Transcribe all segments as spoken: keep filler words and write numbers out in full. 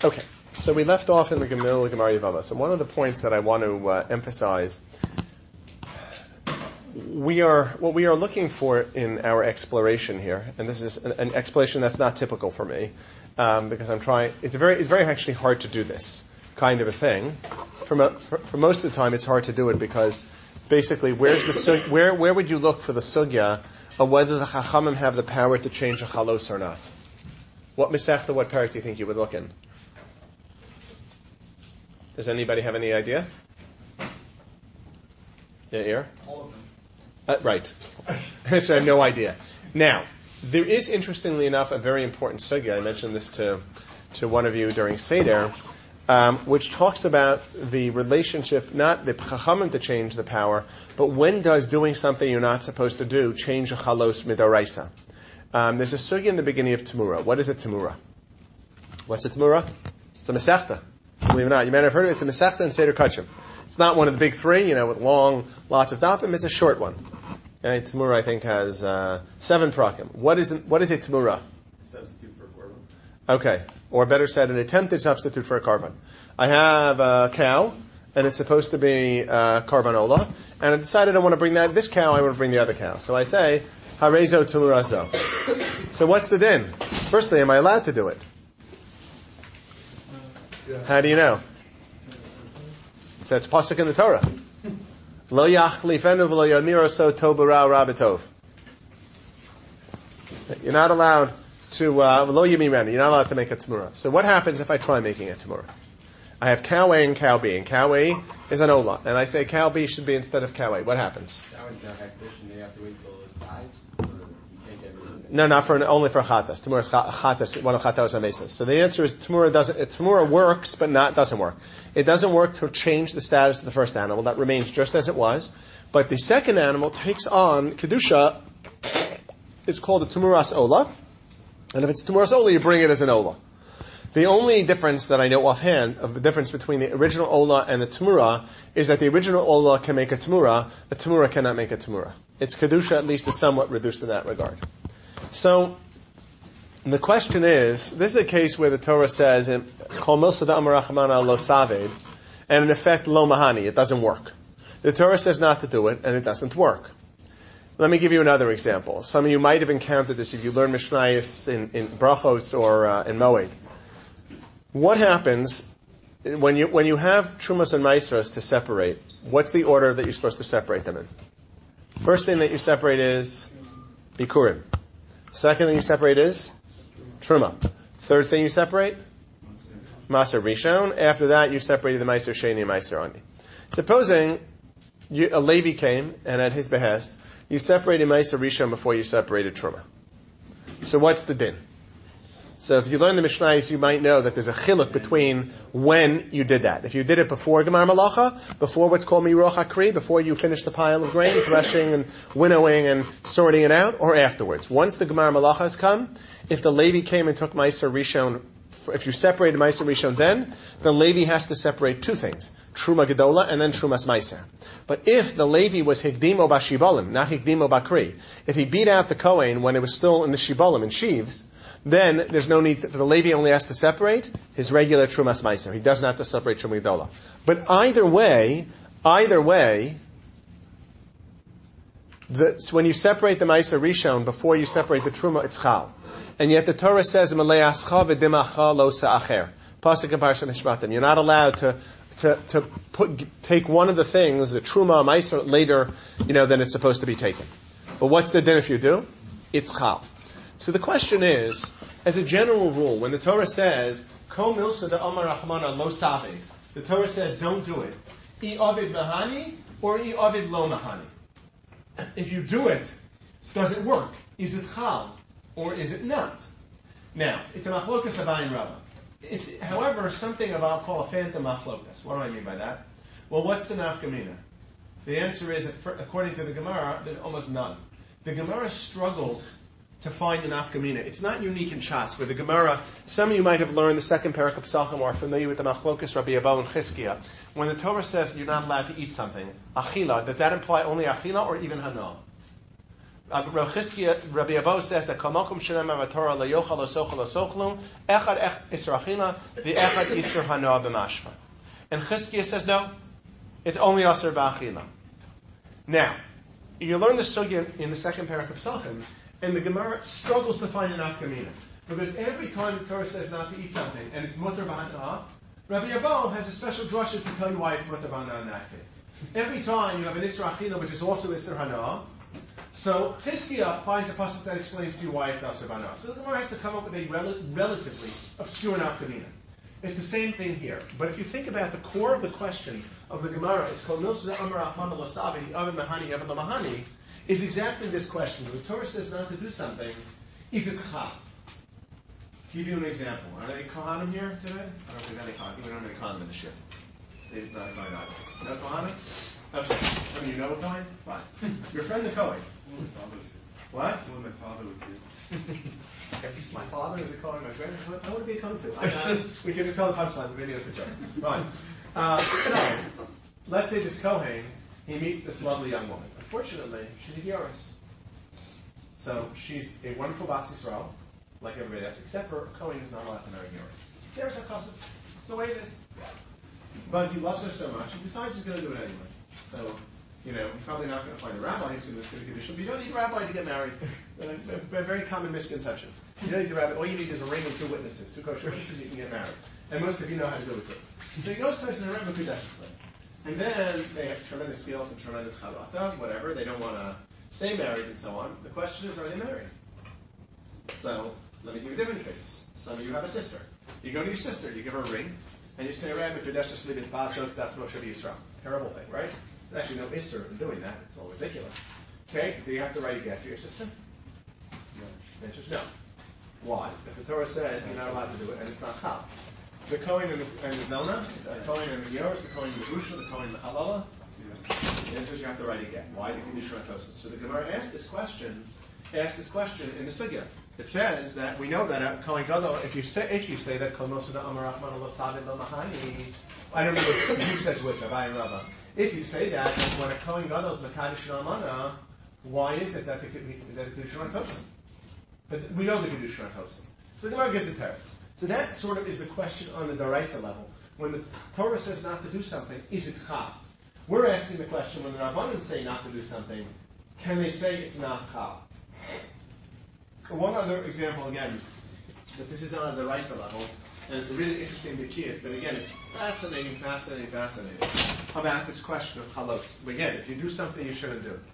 Okay, so we left off in the Gemara Gemara Yavama. So one of the points that I want to uh, emphasize, we are what we are looking for in our exploration here, and this is an, an exploration that's not typical for me, um, because I'm trying. It's very, it's very actually hard to do this kind of a thing. For, mo- for, for most of the time, it's hard to do it because basically, where's the sug- where where would you look for the sugya of whether the Chachamim have the power to change a chalos or not? What Masechta, what parak do you think you would look in? Does anybody have any idea? Yeah, here? All of them. Uh, right. So I have no idea. Now, there is, interestingly enough, a very important sugya. I mentioned this to, to one of you during Seder, um, which talks about the relationship, not the Chachamim to change the power, but when does doing something you're not supposed to do change a chalos midoraisa? Um, there's a sugya in the beginning of Tamura. What is a Tamura? What's a Tamura? It's a Masechta. Believe it or not, you might have heard of it. It's a Masechta and Seder Kachim. It's not one of the big three, you know, with long, lots of dapim. It's a short one. Okay, Tamura, I think, has uh, seven prakim. What is what is a Tamura? A substitute for a korban. Okay, or better said, an attempted substitute for a korban. I have a cow, and it's supposed to be uh, karbanola, and I decided I want to bring that this cow. I want to bring the other cow. So I say harezo tamurazo. So what's the din? Firstly, am I allowed to do it? How do you know? It says pasuk in the Torah. Lo yachlifenu v'lo yamiro so tobarau rabitov. You're not allowed to uh, lo yamirenu. You're not allowed to make a tamura. So what happens if I try making a tamura? I have cow A and cow B, and cow A is an ola, and I say cow B should be instead of cow A. What happens? That one's not hektish, and you have to wait till it dies. Or you can't get rid of it. No, not for an, only for chatas. Tamura is chatas, one of chatos amesas. So the answer is tamura doesn't. Tamura works, but not doesn't work. It doesn't work to change the status of the first animal. That remains just as it was. But the second animal takes on kedusha. It's called a tamuras ola, and if it's tamuras ola, you bring it as an ola. The only difference that I know offhand of the difference between the original ola and the tamura is that the original ola can make a tamura. The tamura cannot make a tamura. Its kedusha, at least, is somewhat reduced in that regard. So, the question is, this is a case where the Torah says, Kol milsa da'amar rachamana lo saved, and in effect, lo mahani, it doesn't work. The Torah says not to do it, and it doesn't work. Let me give you another example. Some of you might have encountered this if you learn Mishnayos in, in Brachos or uh, in Moed. What happens when you when you have Trumas and Maasros to separate? What's the order that you're supposed to separate them in? First thing that you separate is Bikurim. Second thing you separate is Truma. Third thing you separate? Maser Rishon. After that, you separate the Maser Sheni and Maser Ani. Supposing you, a Levi came, and at his behest, you separated Maser Rishon before you separated Truma. So what's the din? So if you learn the Mishnayos, you might know that there's a chiluk between when you did that. If you did it before Gemar Malacha, before what's called Miroch HaKri, before you finish the pile of grain, threshing and winnowing and sorting it out, or afterwards. Once the Gemar Malacha has come, if the Levi came and took Meiser Rishon, if you separated Meiser Rishon then, the Levi has to separate two things, Truma Gedola and then Trumas Meiser. But if the Levi was Higdimo Bashibalim, not Higdimo Bakri, if he beat out the Kohen when it was still in the Shibalim and sheaves, then there's no need, for the Levi only has to separate his regular Trumas Meiser. He doesn't have to separate Truma Gedola. But either way, either way, the, so when you separate the Meiser Rishon before you separate the Truma, it's Chal. And yet the Torah says, Meleascha v'dimacha lo sa'acher. Pasuk in Parashat Mishpatim. You're not allowed to to, to put, take one of the things, the Truma, Meiser, later, you know, than it's supposed to be taken. But what's the din if you do? It's Chal. So the question is, as a general rule, when the Torah says, Kol milsa da'amar rachmana lo saved, the Torah says, don't do it. I avid mahani or I avid lo mahani. If you do it, does it work? Is it chal or is it not? Now, it's a machlokas Abaye and Rava. It's, however, something of I'll call a phantom machlokas. What do I mean by that? Well, what's the nafkamina? The answer is, according to the Gemara, there's almost none. The Gemara struggles to find an nafkamina. It's not unique in Shas, where the Gemara, some of you might have learned the second parak of Psachim, or are familiar with the Machlokas, Rabbi Abba and Chizkiah. When the Torah says you're not allowed to eat something, achila, does that imply only achila or even hana? Uh, Rabbi Abo says that Kamakum Shalem Avatorah La Yochal Lo Sochel Lo Sochlu Echad Isra Achila the Echad Isra Hanoah B'Mashma. And Chizkiah says no, it's only Asr B'Achila. Now, you learn the sugya in the second parak of Psachim, and the Gemara struggles to find an afkamina. Because every time the Torah says not to eat something, and it's mutter b'hana'ah, Rabbi Abo has a special drasha to tell you why it's mutter b'hana'ah in that case. Every time you have an Isra Achila, which is also Isra Hana'ah, so Chizkiah finds a pasuk that explains to you why it's Asr b'hana'ah. So the Gemara has to come up with a rel- relatively obscure afkamina. It's the same thing here. But if you think about the core of the question of the Gemara, it's called Milsa Amar Achman Lo Savi, Aven Mahani, Aven Lo Mahani, is exactly this question. When the Torah says not to do something, is it chal? Give you an example. Are there any Kohanim here today? I don't think any Kohanim. We don't have any Kohanim in the ship. It's not a Kohen either. No Kohanim? Okay. I mean, you know a Kohen? Fine. Your friend the Kohen. What? Well, my father was here. If my father is a Kohen, my grandfather, I want to be a Kohen too. I, uh, we can just tell the punchline. The video is the joke. Right. Uh, so, let's say this Kohen, he meets this lovely young woman. Unfortunately, she's a Yoris. So she's a wonderful Bas Yisrael, like everybody else, except for a Kohen who's not allowed to marry Yoris. There's her cousin. It's the way it is. But he loves her so much, he decides he's going to do it anyway. So, you know, you're probably not going to find a rabbi who's going to sit a condition, but you don't need a rabbi to get married. A, a, a very common misconception. You don't need a rabbi. All you need is a ring and two witnesses, two kosher witnesses, you can get married. And most of you know how to do it too. So he goes to the Rebbe Kudesh's. And then they have tremendous guilt and tremendous charata, whatever. They don't want to stay married and so on. The question is, are they married? So, let me give you a different case. Some of you have a sister. You go to your sister, you give her a ring, and you say, Rebbe Kudesh's Libit Basok, that's Moshe Yisrael. Terrible thing, right? There's actually no Isser in doing that. It's all ridiculous. Okay, do you have to write a get for your sister? No. The answer is no. Why? Because the Torah said you're not allowed to do it, and it's not chal. The Kohen and the, and the Zona, the Kohen and the Yoros, the Kohen and the Grusha, the Kohen and the Halala, the answer is you have to write a get. Why the Kedusha Ratosin? So the Gemara asked this question, asked this question in the Sugya. It says that we know that at Kohen Gadol, if you say if you say that Kol Nosada Amar Achman Lo Savin Lo Mahani, I don't know who says which, Abai and Rabbah. If you say that, when a Kohen Gadol is Mekadosh Almana, why is it that the Kedusha Ratosin? But we know the Kedusha Ratosin. So the Gemara gives it teretz. So that sort of is the question on the Daraisa level. When the Torah says not to do something, is it chal? We're asking the question when the Rabbanim say not to do something, can they say it's not chal? One other example again, but this is on the Daraisa level, and it's a really interesting Bikiyas, but again, it's fascinating, fascinating, fascinating about this question of halos. Again, if you do something you shouldn't do.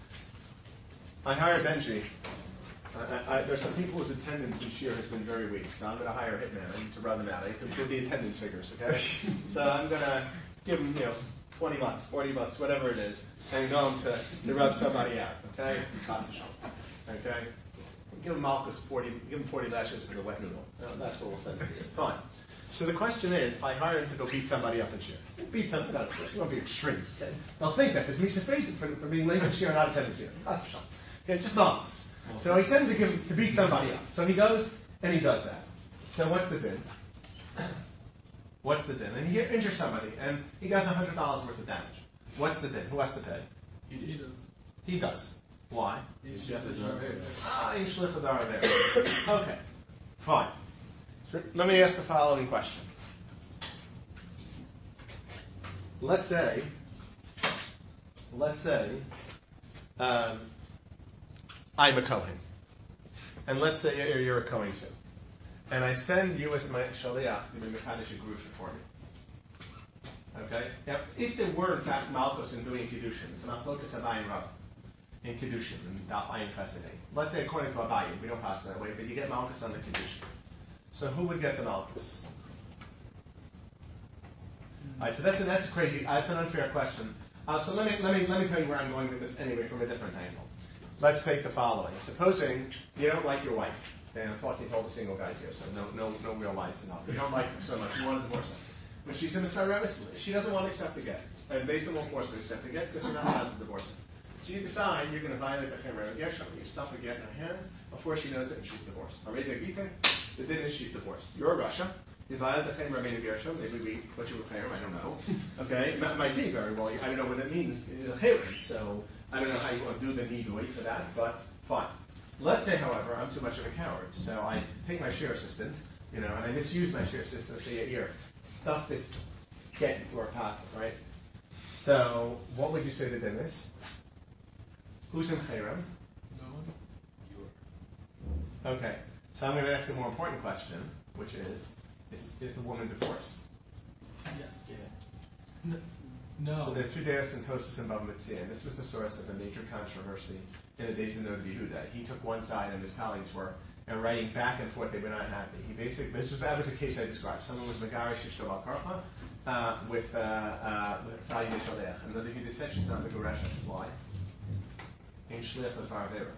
I hired Benji. I, I, there's some people whose attendance in Shir has been very weak, so I'm going to hire a hitman. I need to run them out. I need to improve the attendance figures, okay? So I'm going to give them, you know, twenty bucks, forty bucks, whatever it is, and go them to, to rub somebody out, okay? Okay? Give them Malchus forty, give them forty lashes for the wet noodle. No, that's what we'll send them to you. Fine. So the question is, I hire him to go beat somebody up in Shir. Beat somebody up in Shir. You won't be extreme, okay? They'll think that, because Misha face it for, for being late in Shir and not attending Shir. Okay, just Malchus. So he sent him to, give, to beat somebody up. So he goes and he does that. So what's the din? What's the din? And he injures somebody, and he does one hundred dollars worth of damage. What's the din? Who has to pay? He, he does. He does. Why? He's just a driver. Ah, you shlichad there. Okay, fine. So let me ask the following question. Let's say, let's say, um, I'm a Kohen. And let's say you're, you're a Kohen too. And I send you as my shaliach to be Mekadosh Grusha for me. Okay? Now, if there were, in fact, Malchus in doing Kiddushin, it's Machlokas Abai and Rav in Kiddushin, in Daf Ayin Chesed. Let's say according to Abai, we don't pass that way, but you get Malchus on the Kiddushin. So who would get the Malchus? All right, so that's a, that's a crazy, uh, that's an unfair question. Uh, so let me, let, me, let me tell you where I'm going with this anyway from a different angle. Let's take the following. Supposing you don't like your wife, and I'm talking to all the single guys here, so no no no real lies enough. You don't like her so much, you want to divorce her. But she's in a Sarevis, she doesn't want to accept the get. And based on won't force her to accept the get because you're not allowed to divorce her. So you decide you're going to violate the Chemra Gershon, you stuff a get in her hands before she knows it and she's divorced. The din is she's divorced. You're a Russia. You violate the Chemra Gershon, maybe we put you with Chemra, I don't know. Okay? It might be very well, I don't know what it means. It's a Chemra, so I don't know how you want to do the nidui for that, but Fine. Let's say, however, I'm too much of a coward, so I take my share assistant, you know, and I misuse my share assistant to get your stuff this get into our pocket, right? So, what would you say the din is? Who's in chayram? No one? You Okay, so I'm going to ask a more important question, which is, is, is the woman divorced? Yes. Yeah. N- no. So there are two Deus and Tosis and Bava Metzia, and this was the source of a major controversy in the days of Nod Yehuda. He took one side and his colleagues were and writing back and forth, they were not happy. He basically, this was, that was the case I described. Someone was Megarish Ishto Al Karpa uh, with uh, uh, with Tayi Nishalech. And Nod Yehuda said she's not Megaresh. Why? Ain't Shliach L'Farvera.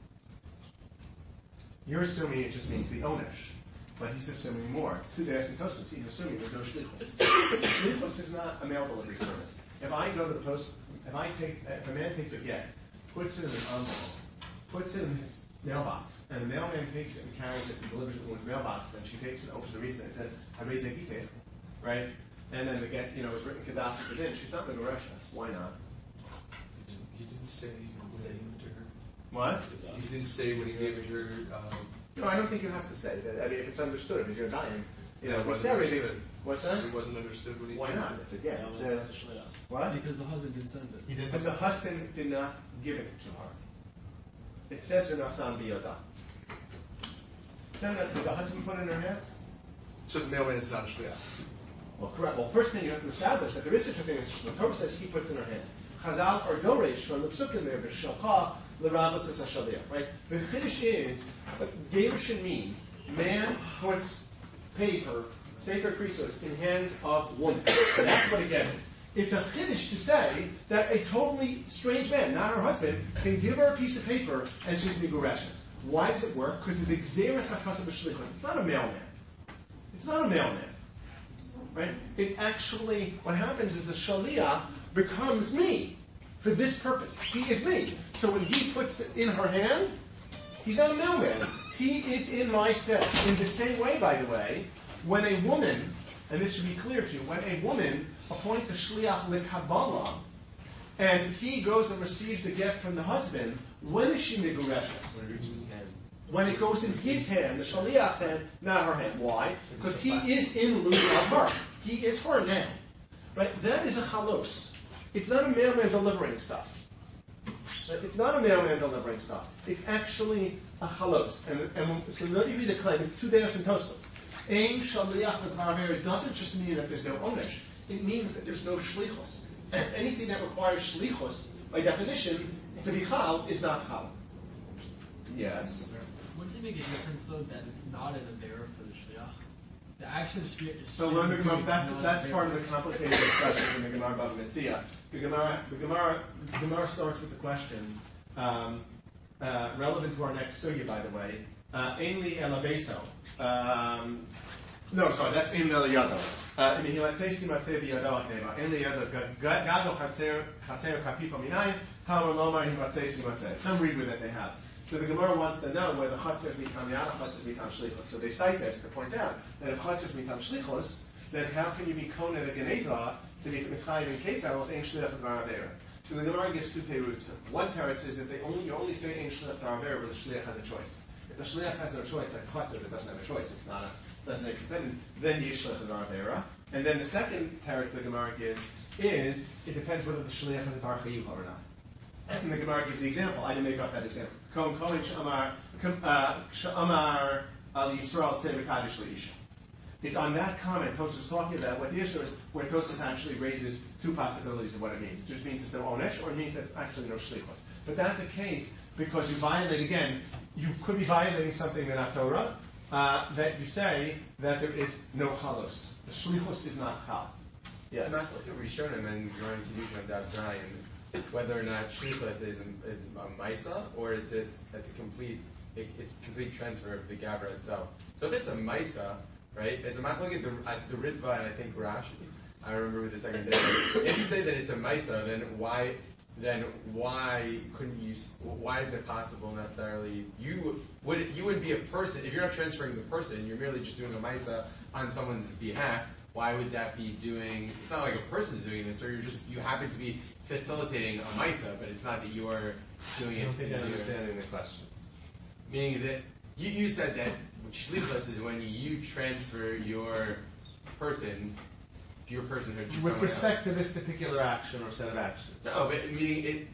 You're assuming it just means the Onesh. But he's assuming more. It's two Deus and Tosis. He's assuming there's no Shlichus. Shlichus is not a mail delivery service. If I go to the post, if I take, if a man takes a get, puts it in an envelope, puts it in his mailbox, and the mailman takes it and carries it and delivers it to his mailbox, and she takes it and opens the reason, it says, Hareze Gite, right? And then the get, you know, is written Kedas at the din. She's not Megareshas. Why not? He didn't say when he gave it to her. What? He didn't say when he gave it to her. Um, No, I don't think you have to say that. I mean, if it's understood, if you're dying, you know, it it's wasn't everything. understood. What's that? It wasn't understood when he Why gave not? it. It's a get. Yeah, It well, says, that's a shliach. what? Because the husband did send it. He didn't. But the husband did not give it to her. It says in Asan Biyoda. Did the husband put it in her hands? So the mailman is not a shliach. Well, correct. Well, first thing you have to establish that there is such a thing as the Torah says he puts in her hand. Chazal or Doresh from the Psukim there, B'shalcha l'Rabbas Hashaliyah. Right. The Kiddush is what Gerushin means. Man puts paper, sacred Christos, in hands of woman. And that's what it is. It's a Kiddush to say that a totally strange man, not her husband, can give her a piece of paper and she's Migureshes. Why does it work? Because it's Xeris HaKasab B'Shlichus. It's not a mailman. It's not a mailman. Right? It's actually, what happens is the Shaliach becomes me for this purpose. He is me. So when he puts it in her hand, he's not a mailman. He is in my stead. In the same way, by the way, when a woman, and this should be clear to you, when a woman appoints a Shliach L'Kabbalah, and he goes and receives the gift from the husband, when is she Megureshes? When it reaches his hand. When it goes in his hand, the Shaliach's hand, not her hand. Why? Because he is in lieu of her. He is her now. Right? That is a chalos. It's not a mailman delivering stuff. It's not a mailman delivering stuff. It's actually a chalos. And, and so not even the claim, it's two Deus and Tostos. Ein Shaliach L'Kabbalah doesn't just mean that there's no onesh. It means that there's no shlichus. Anything that requires shlichus, by definition, to be chal, is not chal. Yes. Wouldn't it make a difference though that it's not an avera for the shliach? The action of shliach is So learn the Gemara, doing that's not that's avera. part of the complicated discussion in the Gemara Bava Metzia. The Gemara, the Gemara, the Gemara starts with the question um, uh, relevant to our next sugya, by the way. Ein li elabeso. Um, no, sorry, that's Ein li yado. I mean, let's say simatzeh biyado akneva. Ein li yado gado chatzer chatzer kapifa minayin. Hamar lomar himatzeh simatzeh. Some read with it they have. So the Gemara wants to know whether chatzers mitam yada, chatzers mitam shlichos. So they cite this to point out that if chatzers mitam shlichos, then how can you be kona the geneva to be mischayim in kefel if ain't shliach v'aravera? So the Gemara gives two teruts. One teretz says that they only you only say ain't shliach v'aravera when the shliach has a choice. If the shliach has no choice, like chatzers that doesn't have a choice, it's not a doesn't make then then you shliach v'aravera. And then the second teretz the Gemara gives is it depends whether the shliach has a bar chayuv or not. And the Gemara gives the example. I didn't make up that example. Kohen Kohen Sh'amar Sh'amar Al Yisrael Tzei V'Kadish L'Isha. It's on that comment Tosfos is talking about what the issue is, where Tosfos actually raises two possibilities of what it means. It just means there's no onesh, or it means that it's actually no shlichus. But that's a case because you violate again. You could be violating something in Torah uh, that you say that there is no chalos. The shlichus is not chal. Yes. It's not like a Rishonim and Gemara Kedusha and Dav Zayin, whether or not shlichus is a, is a maisa or it's it's it's a complete it, it's complete transfer of the gavra itself. So if it's a maisa, right? It's a machlok at the at the Ritva and I think Rashi. I remember with the second day. If you say that it's a maisa, then why then why couldn't you? Why isn't it possible necessarily? You would you would be a person if you're not transferring the person. You're merely just doing a maisa on someone's behalf. why would that be doing? It's not like a person's doing this, or you're just you happen to be facilitating a Maisa, but it's not that you are doing it. I don't think in I'm your- understanding the question. Meaning that you, you said that shlichus is when you transfer your person, your personhood to With someone respect else. to this particular action or set of actions. No, but meaning it.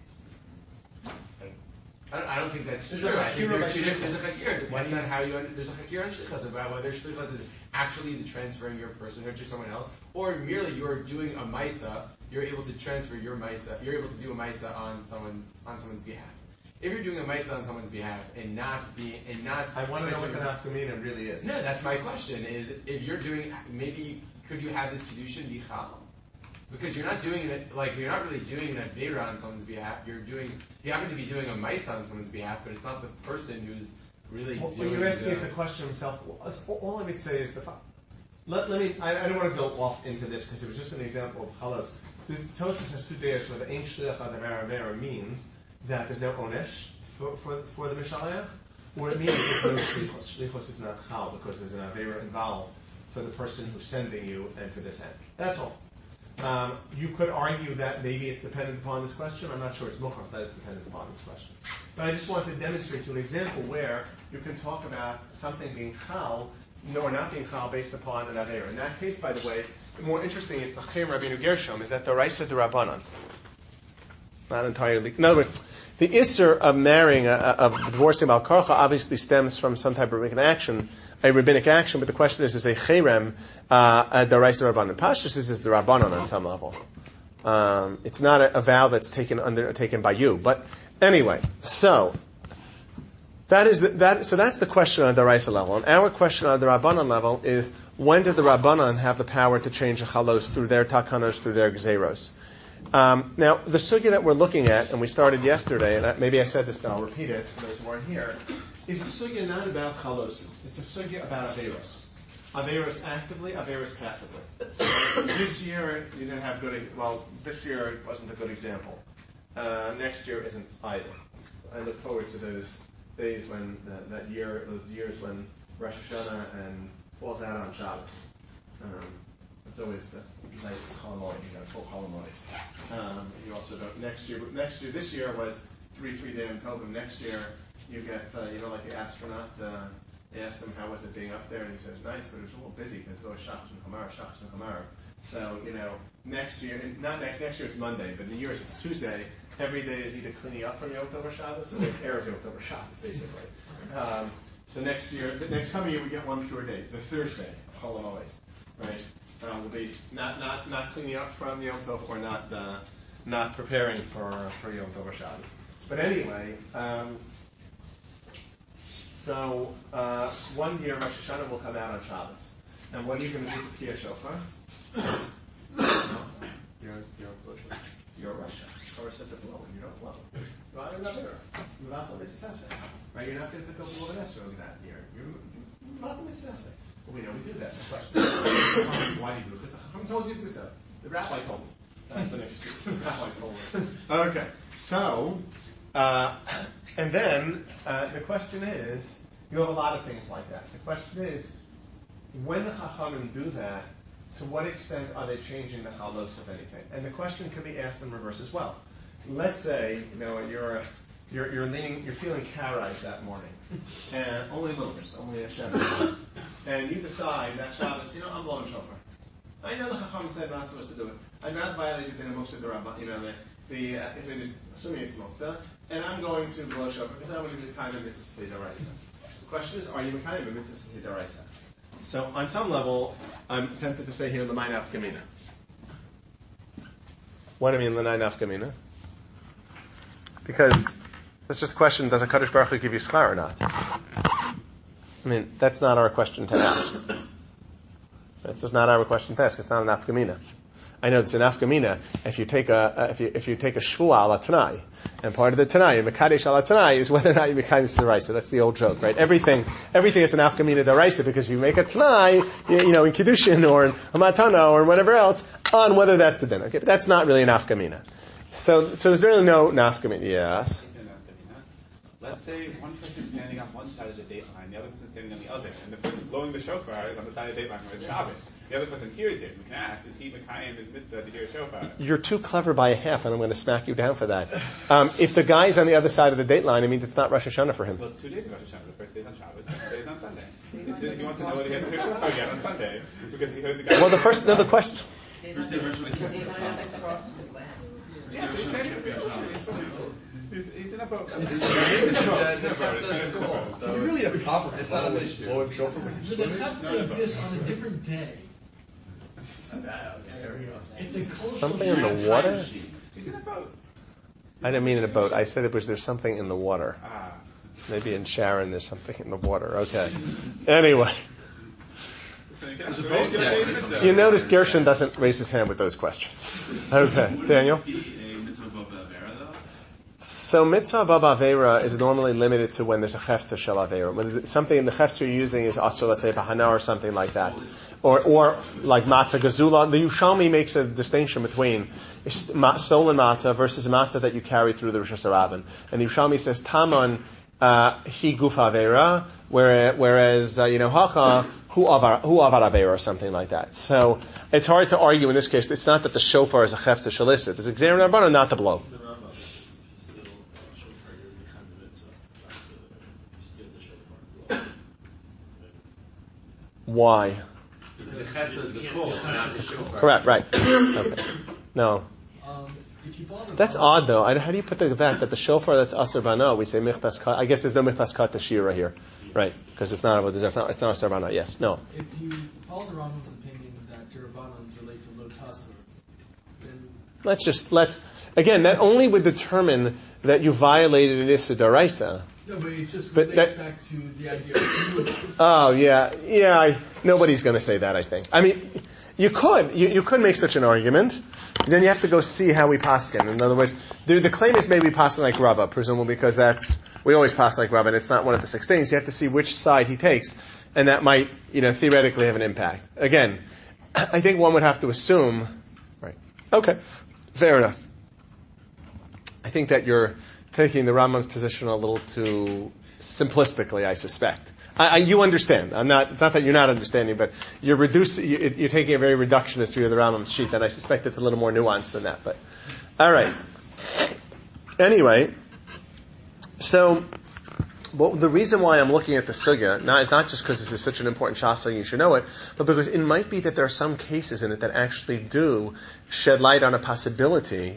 I don't, I don't think that's There's true. a I think chakira there are by two different. There's a shlichus. chakir. That's not how you. There's a chakir and shlichus about whether shlichus is actually the transferring your personhood to someone else, or merely you're doing a maisa. You're able to transfer your maisa. You're able to do a maisa on someone on someone's behalf. If you're doing a maisa on someone's behalf and not be and not. I want to know what the transferring- nafkamina really is. No, that's my question. Is if you're doing maybe could you have this kedushin be chal? Because you're not doing it like you're not really doing an avera on someone's behalf. You're doing you happen to be doing a maisa on someone's behalf, but it's not the person who's really Well, doing. when you're asking the, if the question himself, all all I would say is the fo- let, let me. I, I don't want to go off into this because it was just an example of chalas. The Tosfos has two days where the ein shliach adavar avera means that there's no onesh for for, for the mishalayach, or it means there's no shlichus. Shlichus is not chal because there's an avera involved for the person who's sending you and to this end. That's all. Um, you could argue that maybe it's dependent upon this question. I'm not sure it's muchach that it's dependent upon this question. But I just want to demonstrate to an example where you can talk about something being chal, no, or not being chal based upon an avera. In that case, by the way, the more interesting, it's Achim Rabbeinu Gershom, is that the Raisa de Rabbanan. Not entirely. In other words, the isser of marrying, a, of divorcing Bal Karcha obviously stems from some type of rabbinic action, a rabbinic action, but the question is, is a cherem, uh, a deraisa rabbanan? Pashtus is, is the rabbanan on some level. Um, it's not a, a vow that's taken under, taken by you. But anyway, so, that is the, that, so that's the question on the deraisa level. And our question on the rabbanan level is, when did the rabbanan have the power to change the chalos through their takanos, through their gzeros? Um, now, the sugya that we're looking at, and we started yesterday, and I, maybe I said this, but I'll repeat it for those who aren't here, is a sugya not about chaloses. It's a sugya about averos. Averos actively, averos passively. This year, you didn't have good, well, this year wasn't a good example. Uh, next year isn't either. I look forward to those days when, that, that year, those years when Rosh Hashanah and falls out on Shabbos. Um, That's always that's nice cholamoid. You got a full cholamoid. Um, you also don't next year. Next year, this year was three three day and Tovim. Next year, you get uh, you know like the astronaut. Uh, they asked him how was it being up there, and he says nice, but it was a little busy because it was Shach and Hamar, Shach and Hamar. So you know next year, not next next year it's Monday, but in the years it's Tuesday. Every day is either cleaning up from Yom Tov or Shabbos, or it's Erev Yom Tov or Shabbos, basically. Um, so next year, the next coming year, we get one pure day, the Thursday of cholamoid, right? Uh, will be not, not, not cleaning up from Yom Tov or not uh, not preparing for for Yom Tov or Shabbos. But anyway, um, so uh, one year Rosh Hashanah will come out on Shabbos. And what are you going to do for Kiyah Shofar? You're you're you're Russia. Or set the blow and you don't blow. Right? You're not going to pick up a woman Esrog that year. You're not going to Well, we know we do that. The question is, why do you do it? Because the Chacham told you to do so. The rabbi told me. That's an excuse. The rabbi's told me. Okay. So, uh, and then uh, the question is, you have a lot of things like that. The question is, when the Chachamim do that, to what extent are they changing the halos of anything? And the question can be asked in reverse as well. Let's say, you know, you're you're you're leaning, you're feeling karais that morning, and only a little bit, only a Shabbos, and you decide that Shabbos, you know, I'm blowing shofar. I know the Chacham said not supposed to do it. I'd not violate the Moshe the Rabbah, you know, the the uh, if it is assuming it's Moshe, and I'm going to blow shofar because I want to be the kind of mitzvah deraisa. The question is, are you kind of a mitzvah deraisa? So on some level, I'm tempted to say here l'may nafkamina. What do I mean l'may nafkamina? Because that's just a question: does a Kadosh Baruch Hu give you schar or not? I mean, that's not our question to ask. That's just not our question to ask. It's not an nafkamina. I know it's an nafkamina if you take a uh, if you if you take a shvua ala tanai, and part of the tanai, mekadesh ala tanai, is whether or not you mekadesh the raisa. That's the old joke, right? Everything everything is an nafkamina the raisa because if you make a tanai, you, you know, in kiddushin or in a matana or in whatever else, on whether that's the din. Okay, but that's not really a nafkamina. So so there's really no nafkamina. Yes. Let's say one person is standing on one side of the date line, the other person is standing on the other, and the person blowing the shofar is on the side of the date line where it's Shabbos. The other question here is, we can ask, is he Mekayim his mitzvah to hear a shofar? You're too clever by a half, and I'm going to smack you down for that. Um, if the guy's on the other side of the date line, it means it's not Rosh Hashanah for him. Well, it's two days of Rosh Hashanah. The first day's on Shabbos, the second day's on Sunday. It's, he wants to know whether he has to hear shofar again on Sunday, because he heard the guy... Well, the first, no, the question... First day of Rosh Hashanah. Yeah, he's saying He's, he's in a boat. So You really have a copper. It's not an issue. Blow and shofar when But you they have to exist on a different day. It's a cultural Something in the water? He's in a boat. I didn't mean in a boat. I said it was there's something in the water. Ah. Maybe in Sharon there's something in the water. Okay. Anyway. So you can ask, raise your day mitzvah. You notice Gershon doesn't raise his hand with those questions. Okay. Daniel? So mitzvah bab avera is normally limited to when there's a chefta shel avera. When something in the chefta you're using is also, let's say, bahana or something like that. Or, or like matzah gazula. The Yerushalmi makes a distinction between stolen matzah versus matzah that you carry through the Rosh Hashanah. And the Yerushalmi says, taman uh, hi guf avera, whereas, uh, you know, hacha hu avar hu avar avera or something like that. So it's hard to argue in this case. It's not that the shofar is a chefta shel isser. There's exam rabbanon not to blow. Why? The chesed is the cool, not the shofar. Correct, right. Okay. No. Um, if you follow the That's odd, though. I, how do you put the fact that the shofar that's aser bana, we say michtas kat. I guess there's no michtas kat shira here. Right. Because it's not, it's not, it's not aser bana. Yes. No. If you follow the Rambam's opinion that Durabanans relate to lo tasur, then Let's just, let again, that only would determine that you violated an issa daraisa. no, but it just But relates that- back to the idea of smooth. Oh, yeah. Yeah, I, nobody's going to say that, I think. I mean, you could. You, you could make such an argument. Then you have to go see how we paskin. In other words, the, the claim is maybe paskin like Rava, presumably because that's, we always pass like Rava, and it's not one of the six things. You have to see which side he takes, and that might, you know, theoretically have an impact. Again, I think one would have to assume, right. Okay. Fair enough. I think that you're taking the Rambam's position a little too simplistically, I suspect. I, I, you understand. I'm not, it's not that you're not understanding, but you're reducing, you, you're taking a very reductionist view of the Rambam's sheet, and I suspect it's a little more nuanced than that. But, all right. Anyway, so well, the reason why I'm looking at the sugya not, is not just because this is such an important shas and you should know it, but because it might be that there are some cases in it that actually do shed light on a possibility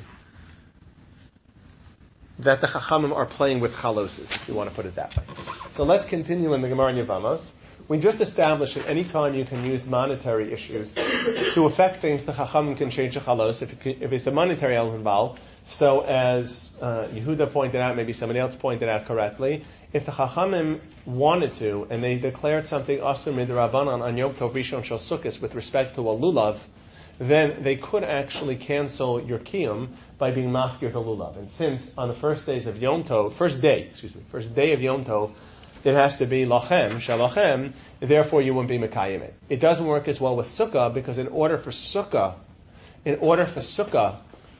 that the Chachamim are playing with chaloses, if you want to put it that way. So let's continue in the Gemara in Yevamos. We just established that any time you can use monetary issues to affect things, the Chachamim can change the chalos if, it can, if it's a monetary element involved. So as uh, Yehuda pointed out, maybe somebody else pointed out correctly, if the Chachamim wanted to, and they declared something asur midrabanan on Yom Tov Rishon Shel Sukkos with respect to a lulav, then they could actually cancel your kiyum by being mafkir the lulav. And since on the first days of Yom Tov, first day, excuse me, first day of Yom Tov, it has to be lachem, shalachem, therefore you wouldn't be mekayim it. It doesn't work as well with sukkah, because in order for sukkah, in order for sukkah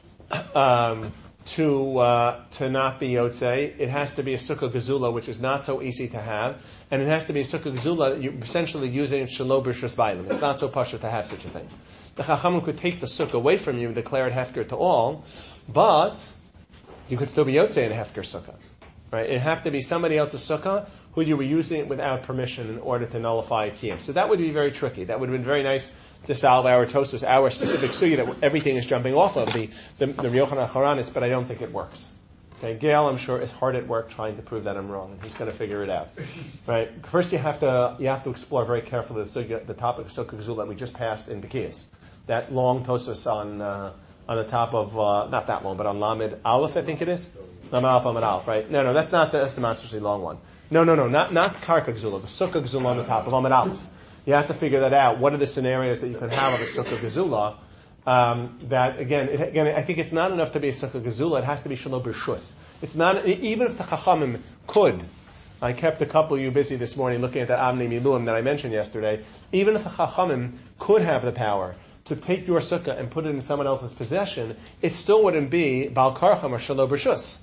um, to uh, to not be yotzei, it has to be a sukkah gazula, which is not so easy to have, and it has to be a sukkah gazula, you're essentially using shelo b'rshus bailim. It's not so pashut to have such a thing. The Chachamim could take the sukkah away from you and declare it hefker to all, but you could still be yotzei in a hefker sukkah. Right? It'd have to be somebody else's sukkah who you were using it without permission in order to nullify a kiyum. So that would be very tricky. That would have been very nice to solve our tosos, our specific sugya that everything is jumping off of the the, the Yochanan Haranis, but I don't think it works. Okay, Gail, I'm sure, is hard at work trying to prove that I'm wrong, and he's going to figure it out. Right? First, you have to you have to explore very carefully the sugya, the topic of sukkah gazul that we just passed in Bekiyas. That long tosos on uh, on the top of uh, not that long, but on Lamed Aleph, I think it is. Lamed Aleph, Lamed Aleph, right? No, no, that's not the that's the monstrously long one. No, no, no, not not Karka Gzula, the Sukkah Gzula on the top of Lamed Aleph. You have to figure that out. What are the scenarios that you can have of a Sukkah Gzula? Um, that again, it, again, I think it's not enough to be a Sukkah Gzula. It has to be Shalom B'Shus. It's not even if the Chachamim could. I kept a couple of you busy this morning looking at that Avnei Miluim that I mentioned yesterday. Even if the Chachamim could have the power to take your sukkah and put it in someone else's possession, it still wouldn't be Bal Karcham or Shalom B'Shus.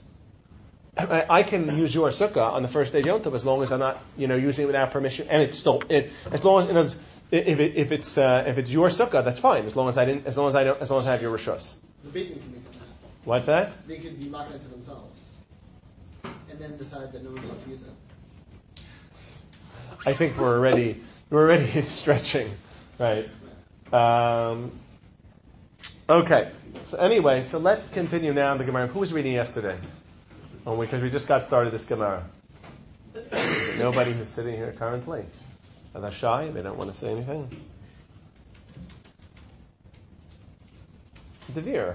I can use your sukkah on the first day of Yom Tov as long as I'm not, you know, using it without permission, and it's still it as long as you know, If it, if it's uh, if it's your sukkah, that's fine. As long as I didn't, as long as I don't, as long as I have your rishus. The bacon can become that. What's that? They could be mocking it to themselves, and then decide that no one's allowed to use it. I think we're already we're already stretching, right? Um, okay. So anyway, so let's continue now the Gemara. Who was reading yesterday? Oh, because we just got started this Gemara. Nobody who's sitting here currently. Are they shy? They don't want to say anything. Devere.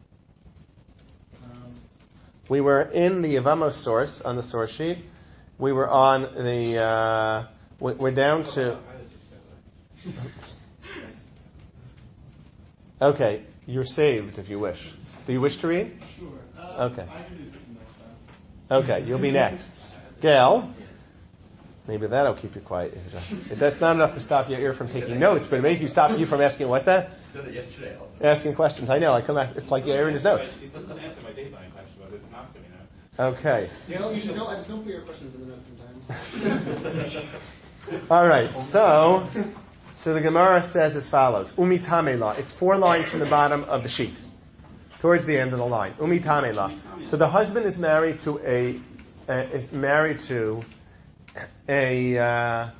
Um, We were in the Yavamos source on the source sheet. We were on the. Uh, we- we're down to. Okay, you're saved if you wish. Do you wish to read? sure. Uh, Okay. I can do this next time. Okay, you'll be next. Gail. Maybe that'll keep you quiet. That's not enough to stop your ear from taking notes, but it makes you stop you from asking, what's that? You said that yesterday also. Asking questions. I know, I come back, it's like your ear in his notes. He doesn't answer my dateline question, but it's not coming out. Okay. You know, you should know. I just don't put your questions in the notes sometimes. Alright, so, so the Gemara says as follows. Umi tamela. It's four lines from the bottom of the sheet. Towards the end of the line. Umi tamela. So the husband is married to a, uh, is married to a, uh,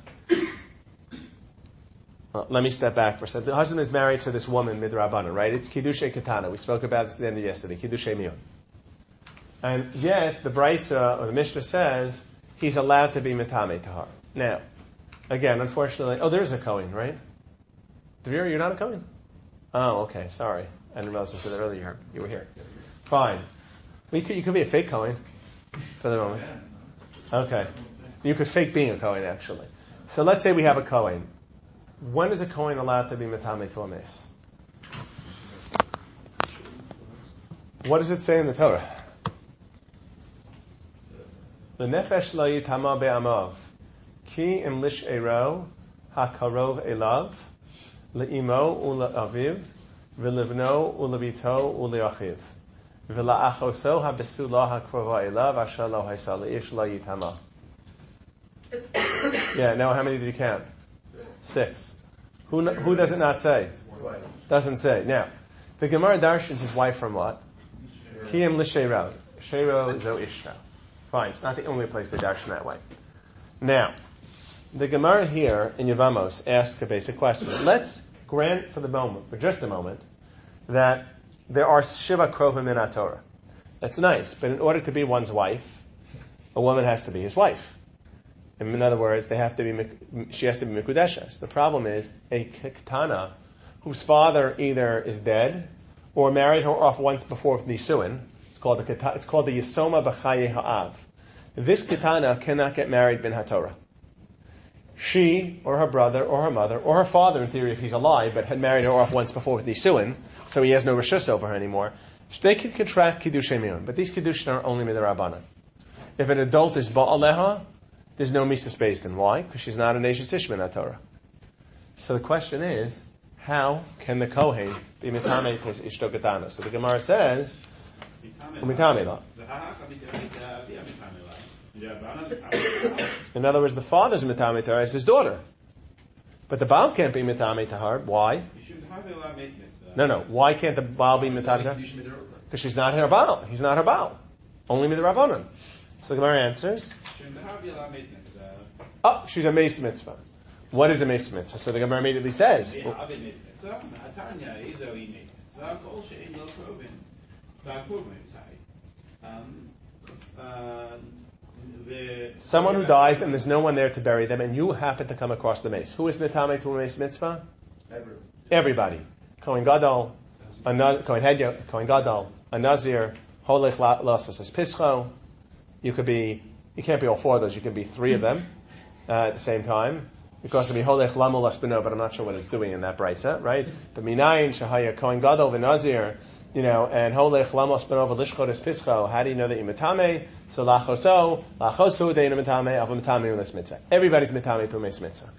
well, let me step back for a second. The husband is married to this woman, midrabanan, right? It's Kiddushay Katana. We spoke about this at the end of yesterday. Kiddushay Miyun. And yet, the Brisa, or the Mishnah says, he's allowed to be mitame to her. Now, again, unfortunately, oh, there's a Kohen, right? Devere, you're not a Kohen? Oh, okay, sorry. I didn't realize I said that earlier. You were here. Fine. Well, you could, you could be a fake Kohen for the moment. Okay. You could fake being a Kohen, actually. So let's say we have a Kohen. When is a Kohen allowed to be mitame to a mace? What does it say in the Torah? The nefesh lo yitama be'amav, ki im lish ero hakarov elav, le'imo u'le'aviv, v'livno u'levito u'le'achiv, v'la'achoso ha'besula hakrova elav, asher lo haisa le'ish lo yitama. Yeah, now how many did you count? Six. Six. Who, n- who does it not say? Twice. Doesn't say. Now, the Gemara darshans his wife from what? Ki im lish ero. Shero zo ishta. Fine, it's not the only place they darshan that way. Now, the Gemara here in Yevamos asks a basic question. Let's grant for the moment, for just a moment, that there are Shiva Krovim in our Torah. That's nice, but in order to be one's wife, a woman has to be his wife. In other words, they have to be, she has to be Mikudeshes. The problem is, a Ketana, whose father either is dead, or married her off once before with Nisuin, It's called the it's called the Yisoma B'chaye Ha'av. This Ketana cannot get married bin HaTorah. She, or her brother, or her mother, or her father, in theory, if he's alive, but had married her off once before with Nisuin, so he has no reshus over her anymore, they can contract Kiddushei Miyun. But these Kiddushin are only Midrabanan. If an adult is Ba'aleha, there's no Mises based in. Why? Because she's not an Eishes Ish min HaTorah. So the question is, how can the Kohen be Mitame his Ishto Ketana? So the Gemara says, Mitame la. In other words, the father's Mitame to her is his daughter. But the Baal can't be Mitame to her. Why? No, no. Why can't the Baal be Mitame to her? Because she's not her Baal. He's not her Baal. Only Midrabanan. So the Gemara answers, oh, she's a Meis Mitzvah. What is a Meis Mitzvah? So the Gemara immediately says, well, someone who dies and there's no one there to bury them, and you happen to come across the mace. Who is Mitame to a Meis Mitzvah? Everyone. Everybody. Kohen Gadol, a Na- Kohen Hedya, Kohen Gadol, a Nazir, Holech Lasas Pischo. You could be, you can't be all four of those, you can be three of them uh, at the same time. Because of Holech Lamul Laspino, but I'm not sure what it's doing in that brisa, right? But Minayin, Shahaya, Kohen Gadol, V'Nazir, you know, and Holech Lamul Laspino, V'Lishchodes Pischo. How do you know that you're Mitame? So Lachoso, Lachosu, Deina Mitame, Av Mitame, Ulis Mitzvah. Everybody's Mitame to a Meis Mitzvah.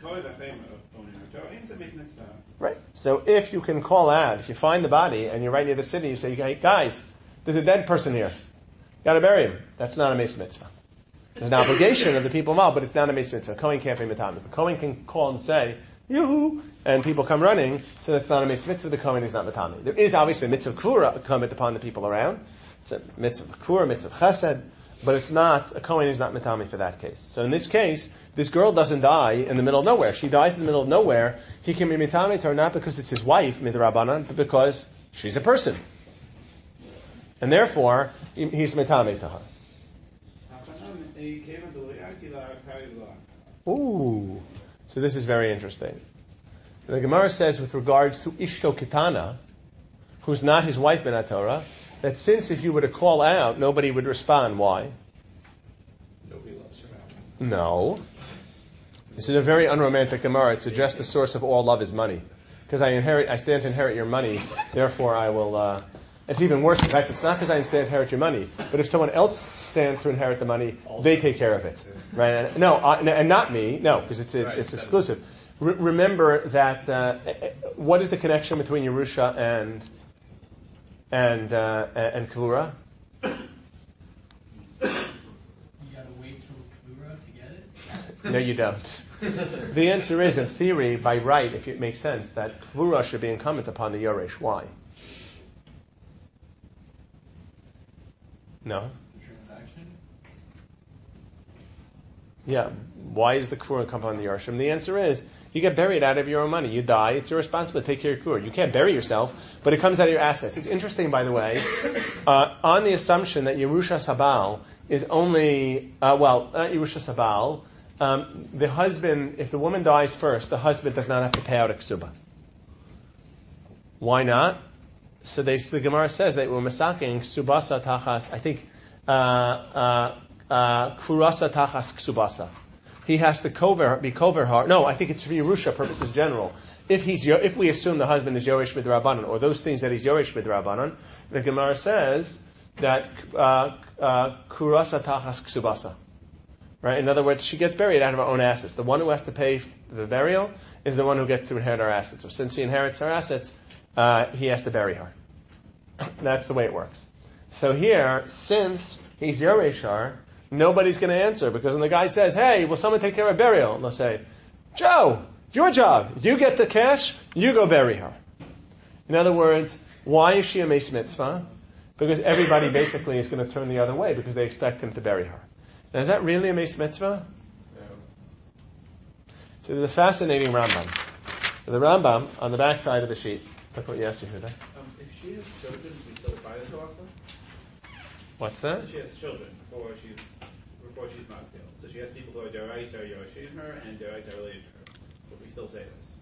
Right. So if you can call out, if you find the body and you're right near the city, you say, hey, guys, there's a dead person here. Got to bury him. That's not a Meis Mitzvah. There's an obligation of the people involved, but it's not a Meis Mitzvah. Kohen can't be Mitame. The Kohen can call and say, yoo-hoo, and people come running, so that's not a mitzvah. The Kohen is not matami. There is obviously a mitzvah kfura incumbent upon the people around. It's a mitzvah kfura, mitzvah chesed, but it's not, a Kohen is not matami for that case. So in this case, this girl doesn't die in the middle of nowhere. She dies in the middle of nowhere. He can be mitami to her not because it's his wife, midrabanan, but because she's a person. And therefore, he's mitami to her. Ooh. So this is very interesting. The Gemara says with regards to Ishto Kitana, who's not his wife ben Torah, that since if you were to call out, nobody would respond. Why? Nobody loves her. No. This is a very unromantic Gemara. It suggests the source of all love is money. Because I inherit, I stand to inherit your money, therefore I will, uh, it's even worse. In fact, it's not because I stand to inherit your money, but if someone else stands to inherit the money, they take care of it. Right? And, no, uh, and not me, no, because it's, a, it's exclusive. Re- remember that, uh, what is the connection between Yerusha and, and, uh, and Kvura? You gotta wait till Kvura to get it? No, you don't. The answer is, in theory, by right, if it makes sense, that Kvura should be incumbent upon the Yoresh. Why? No? It's a transaction? Yeah. Why is the Kvura incumbent upon the Yorshim? The answer is, you get buried out of your own money. You die, it's your responsibility to take care of your Kvura. You can't bury yourself, but it comes out of your assets. It's interesting, by the way, uh, on the assumption that Yerusha Sabal is only, uh, well, not Yerusha Sabal, um, the husband, if the woman dies first, the husband does not have to pay out a ksuba. Why not? So they, the Gemara says that we're masaking ksubasa tachas, I think, uh, uh, uh, kfurasa tachas ksubasa. He has to cover, be cover hard. No, I think it's for Yerusha purposes general. If he's, if we assume the husband is Yoresh Midrabanan, or those things that he's Yoresh Midrabanan, the Gemara says that, uh, uh, kurasa tachas ksubasa. Right? In other words, she gets buried out of her own assets. The one who has to pay for the burial is the one who gets to inherit our assets. So since he inherits our assets, uh, he has to bury her. That's the way it works. So here, since he's Yoreshar, nobody's going to answer, because when the guy says, hey, will someone take care of burial? And they'll say, Joe, your job. You get the cash, you go bury her. In other words, why is she a meis mitzvah? Because everybody basically is going to turn the other way because they expect him to bury her. Now, is that really a meis mitzvah? No. So there's a fascinating Rambam. The Rambam, on the back side of the sheet, look what you asked Yehuda. Um, if she has children, we still buy the halacha? What's that? She has children before she's before she's not killed. So she has people who are Doraita or Yoroshin her and Doraita related to her. But we still say this.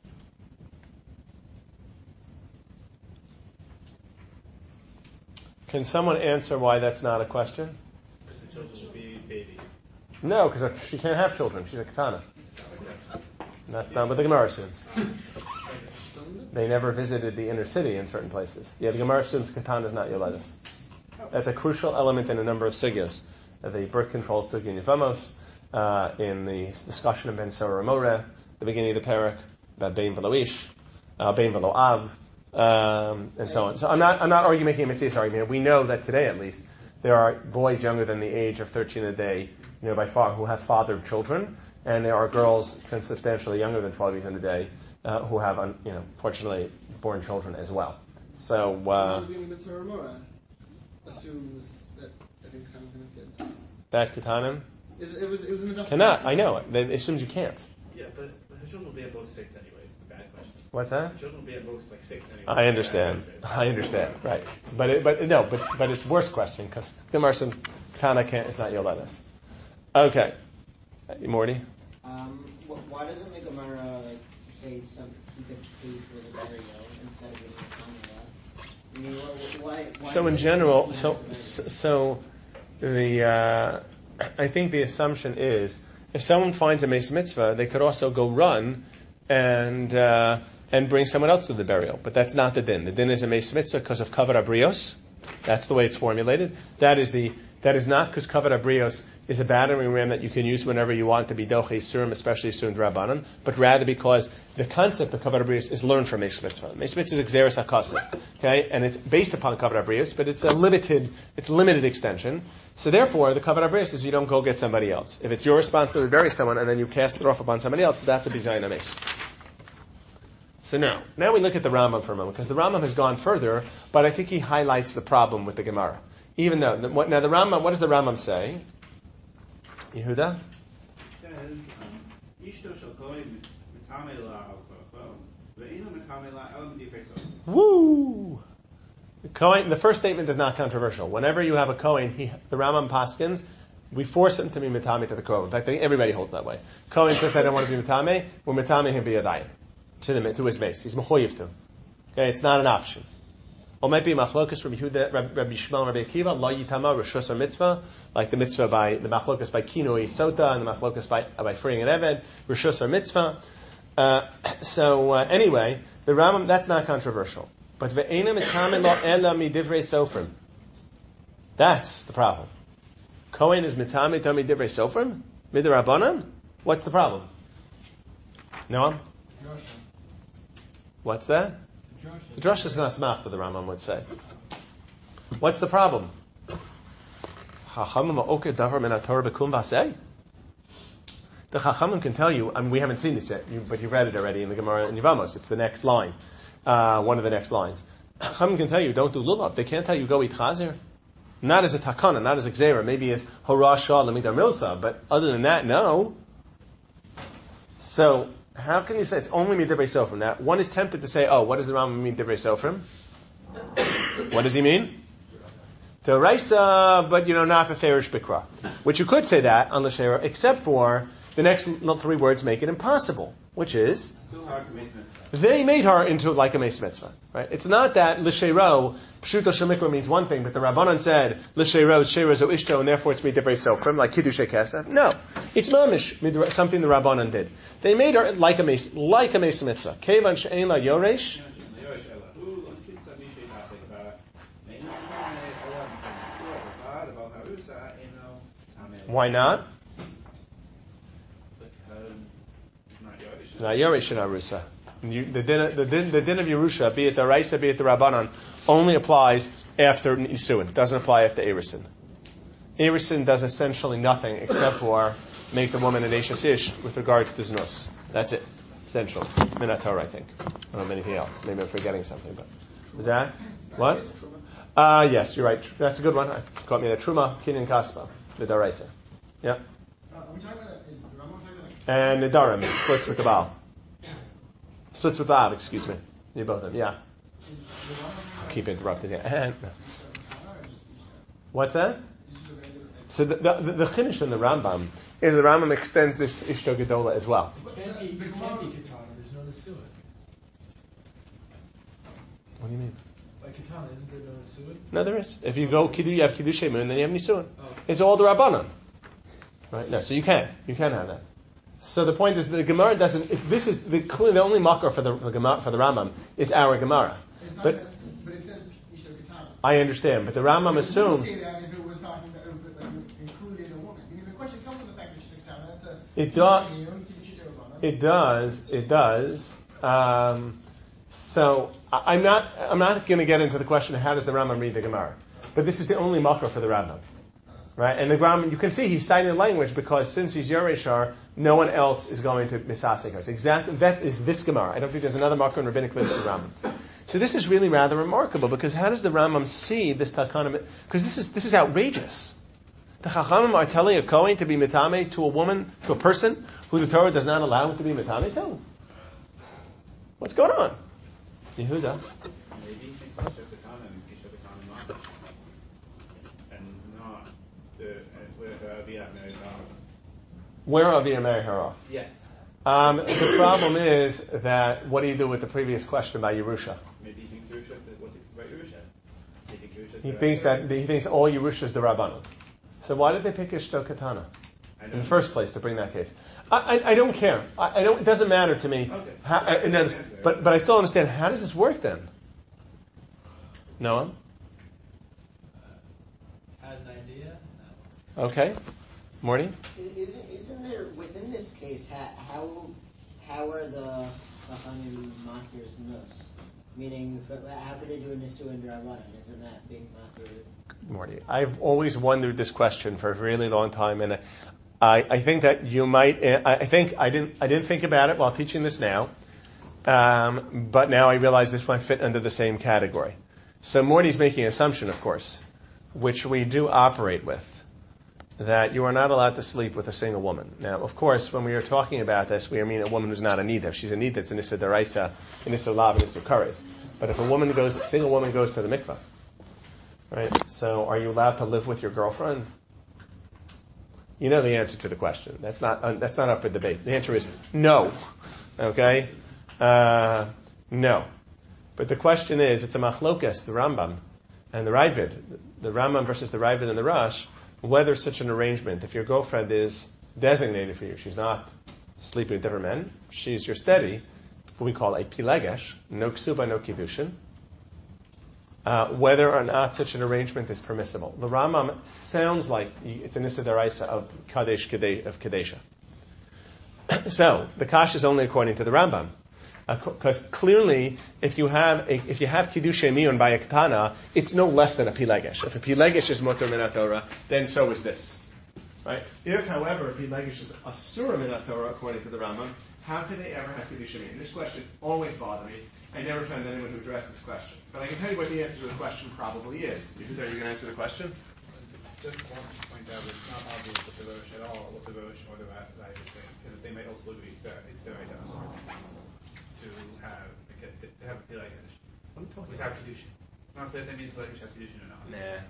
Can someone answer why that's not a question? Because the children will be babies. No, because she can't have children. She's a katana. That's not what the Gemara assumes. They never visited the inner city in certain places. Yeah, the Gemara assumes katana is not Yoledes. That's a crucial element in a number of sugyos. The birth control sugya in Yevamos, uh, in the discussion of Ben Sora Ramoreh, the beginning of the parak, about Bein V'lo Ish, uh, Bein V'lo Av, um, and so on. So I'm not, I'm not arguing, making a mitzvah argument. We know that today, at least, there are boys younger than the age of thirteen a day, you know, by far, who have fathered children, and there are girls substantially younger than twelve years a day uh, who have, un, you know, fortunately, born children as well. So, uh, assumes that I think Katanim can have kids. that's Katanim? It, it was it was in the Cannot, I know. It It assumes you can't. Yeah, but her children will be at most six anyways. It's a bad question. What's that? Her children will be at most like six anyways. I understand. I understand. Right. But it, but no, but but it's worse question because Gemara says Kana can't. It's not Yoledes. Okay, Morty. Um, wh- why doesn't the Gemara like say some he could pay for the burial instead of giving the Tanya? I mean, wh- why, why? So in general, so so the uh, I think the assumption is if someone finds a meis mitzvah, they could also go run and uh, and bring someone else to the burial. But that's not the din. The din is a meis mitzvah because of kavod abrios. That's the way it's formulated. That is the that is not because kavod abrios is a battering ram that you can use whenever you want to be doche surim, especially surim drabanan, but rather because the concept of kavod abrios is learned from meis mitzvah. Meis mitzvah is exeris hakasif, okay, and it's based upon kavod abrios, but it's a limited, it's limited extension. So therefore, the kavod abrios is you don't go get somebody else. If it's your responsibility to bury someone and then you cast it off upon somebody else, that's a bizayin ames. So now, now we look at the Rambam for a moment, because the Rambam has gone further, but I think he highlights the problem with the Gemara. Even though, the, what, now the Rambam, what does the Rambam say? Yehuda? It says, um, Ishto shall kohen mitame la al kocho, ve'inu mitame la el midifei sofer. Woo! The Kohen, the first statement is not controversial. Whenever you have a Kohen, he, the Rambam paskins, we force him to be mitame to the Kohen. In fact, I think everybody holds that way. Kohen says, I don't want to be mitame, we're mitame him v'yadayim. To, the, to his mace. He's mechoyev to. Okay, it's not an option. Or might be machlokas Rabbi Yehuda, Rabbi Shmuel, Rabbi Akiva, lo yitama rishus or mitzvah, like the mitzvah by the machlokas by kinui sota and the machlokas by by freeing an eved, rishus or mitzvah. Uh, so uh, anyway, the Rambam, that's not controversial. But ve'ena mitame lo ela midivrei sofrim. That's the problem. Kohen is mitame to midivrei sofrim midrabanan. What's the problem? Noam? What's that? The drush is not smach, but the Rambam would say. What's the problem? The Chachamim can tell you, I mean, we haven't seen this yet, you, but you've read it already in the Gemara in Yevamos. It's the next line, uh, one of the next lines. Chachamim can tell you, don't do lulav. They can't tell you, go eat chazir. Not as a takana, not as a gzera, maybe as hora shah lamidar milsa, but other than that, no. So, how can you say it's only midivrei sofrim? Now, one is tempted to say, oh, what does the Rambam mean, divrei sofrim? What does he mean? D'oraisa, but, you know, not beferish bikra. Which you could say that on l'sheira, except for the next three words make it impossible, which is, Still hard to make mitzvah. they made her into like a meis mitzvah. Right? It's not that l'sheiro, pshuto shemikra means one thing, but the Rabbanan said, l'sheiro, sheiro zo ishto, and therefore it's midivrei sofrim, like kiddush kesef. No. It's mamish, something the Rabbanan did. They made her like a meis, like a meis mitzvah. Kevan she'ein la yoresh. Why not? Not yoresh and arusa. The din, the din, the din of Yerusha, be it the Raisa, be it the Rabbanan, only applies after Nisuin. It doesn't apply after Erisin. Erisin does essentially nothing except for make the woman an Eishes Ish with regards to Znus. That's it. Essential. Minat Torah, I think. I don't know anything else. Maybe I'm forgetting something, but is that what? Uh yes, you're right. That's a good one. I caught me the Truma, Kinyan Kaspa, the Daraisa. Yeah. Uh, are we talking about is the Rambam talking about? And Nidarim splits with the Baal. Splits with the Av, excuse me. You both of them, yeah. I'll keep interrupting you. What's that? So the the, the, the Chiddush in the Rambam is the Rambam extends this to Ishto Gedola as well. It can't be, it can't be katana. There's no Nisuin. What do you mean? Like katana, isn't there no Nisuin? No, there is. If you go Kiddu, you have Kiddush Shemin, and then you have Nisuin. Oh. It's all the Rabbanon. Right? No, so you can. You can have that. So the point is, the Gemara doesn't. If this is the clearly the only makar for the for the, Gemara, for the Rambam is our Gemara. It's not But that, but it says Ishto Katana. I understand. But the Rambam It assumes would say that if it was talking about if it like, included a woman. I mean, the question comes from the fact that Ishto Katana. That's a It does- It it does. It does. Um, so I, I'm not. I'm not going to get into the question of how does the Rambam read the Gemara. But this is the only makar for the Rambam. Right? And the Rambam, you can see he's citing the language because since he's Yereshar, no one else is going to misasek her. Exactly, that is this Gemara. I don't think there's another marker in rabbinic literature of Rambam. So this is really rather remarkable because how does the Rambam see this takana? Because this is this is outrageous. The Chachamim are telling a Kohen to be mitame to a woman, to a person who the Torah does not allow him to be mitame to. What's going on? Yehuda. Maybe he thinks Ishto Katana and Ishto Katana not. And not the, and with uh, the Abner. Where are Aviyah marry her off? Yes. Um, the problem is that what do you do with the previous question about Yerusha? Maybe he thinks Yerusha, what's it about Yerusha? He, think Yerusha's He the- thinks that he thinks all Yerusha is the Rabbanon. So why did they pick Ishto Katana I in know. the first place to bring that case? I, I, I don't care. I, I don't. It doesn't matter to me. Okay. How, I, and then- but but I still understand. How does this work then? Noah? Had an idea. Okay. Morty? Isn't, isn't there within this case how how, how are the Chachamim Makir's nus? Meaning, how could they do a nisu and Rabbanan? Isn't that being Makir? Morty. I've always wondered this question for a really long time, and I, I think that you might. I I think I didn't. I didn't think about it while teaching this now, Um, but now I realize this might fit under the same category. So Morty's making an assumption, of course, which we do operate with, that you are not allowed to sleep with a single woman. Now, of course, when we are talking about this, we mean a woman who's not a nida. If she's a nida, it's an issa deraisa, an issa lav, an issa kares. But if a woman goes, a single woman goes to the mikvah, right? So, are you allowed to live with your girlfriend? You know the answer to the question. That's not uh, that's not up for debate. The answer is no. Okay, uh, no. But the question is, it's a machlokas, the Rambam and the Ravid, the Rambam versus the Ravid and the Rosh, whether such an arrangement, if your girlfriend is designated for you, she's not sleeping with different men, she's your steady, what we call a pilegesh, no ksuba, no kiddushin, uh, whether or not such an arrangement is permissible. The Rambam sounds like it's an issa deraisa of kadesh of kadesha. So the kash is only according to the Rambam, because uh, clearly, if you have a, if you have kiddushay miyun by a ketana, it's no less than a pilegesh. If a pilegesh is mutar min haTorah, then so is this, right? If, however, a pilegesh is asura min haTorah, according to the Rambam, how could they ever have kiddushay miyun? This question always bothered me. I never found anyone who addressed this question, but I can tell you what the answer to the question probably is. Are you going to answer the question? Just want to point out that it's not obvious what the Rosh at all, what the Rosh or the Ravid thing, because they may also agree that it's their idea to have to have a pilegesh without kiddushin. Not that they mean pilegesh has kiddushin or not. Nah.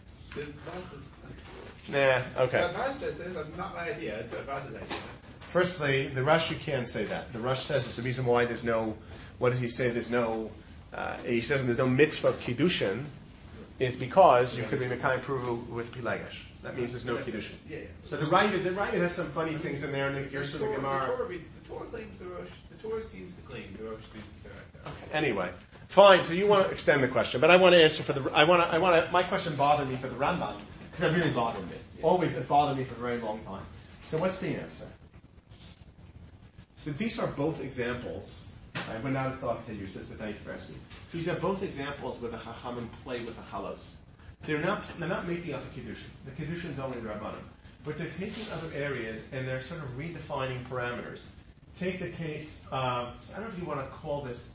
The, Nah. Okay. So Abbas says this is not my idea. It's Abbas's idea. Firstly, the Rush, you can't say that. The Rush says that the reason why there's no, what does he say? There's no, uh, he says there's no mitzvah of kiddushin, is because you could be Mekayim Pruvu with pilegesh. That means there's no kiddushin. Yeah, yeah. So the Ravid, the Ravid has some funny things in there. And The the Torah, Gemara. the Torah, the Torah claims the Rosh. The Torah seems to claim the Rosh seems to say like that. Anyway, fine. So you want to extend the question, but I want to answer for the. I want to. I want to. My question bothered me for the Rambam because it really bothered me. Always, it bothered me for a very long time. So what's the answer? So these are both examples. I would not have thought to use this, but thank you for asking. These are both examples where the Chachamim play with the halos. They're not. They're not making up the kiddushin. The kiddushin is only the Rabbanim, but they're taking other areas and they're sort of redefining parameters. Take the case of, I don't know if you want to call this,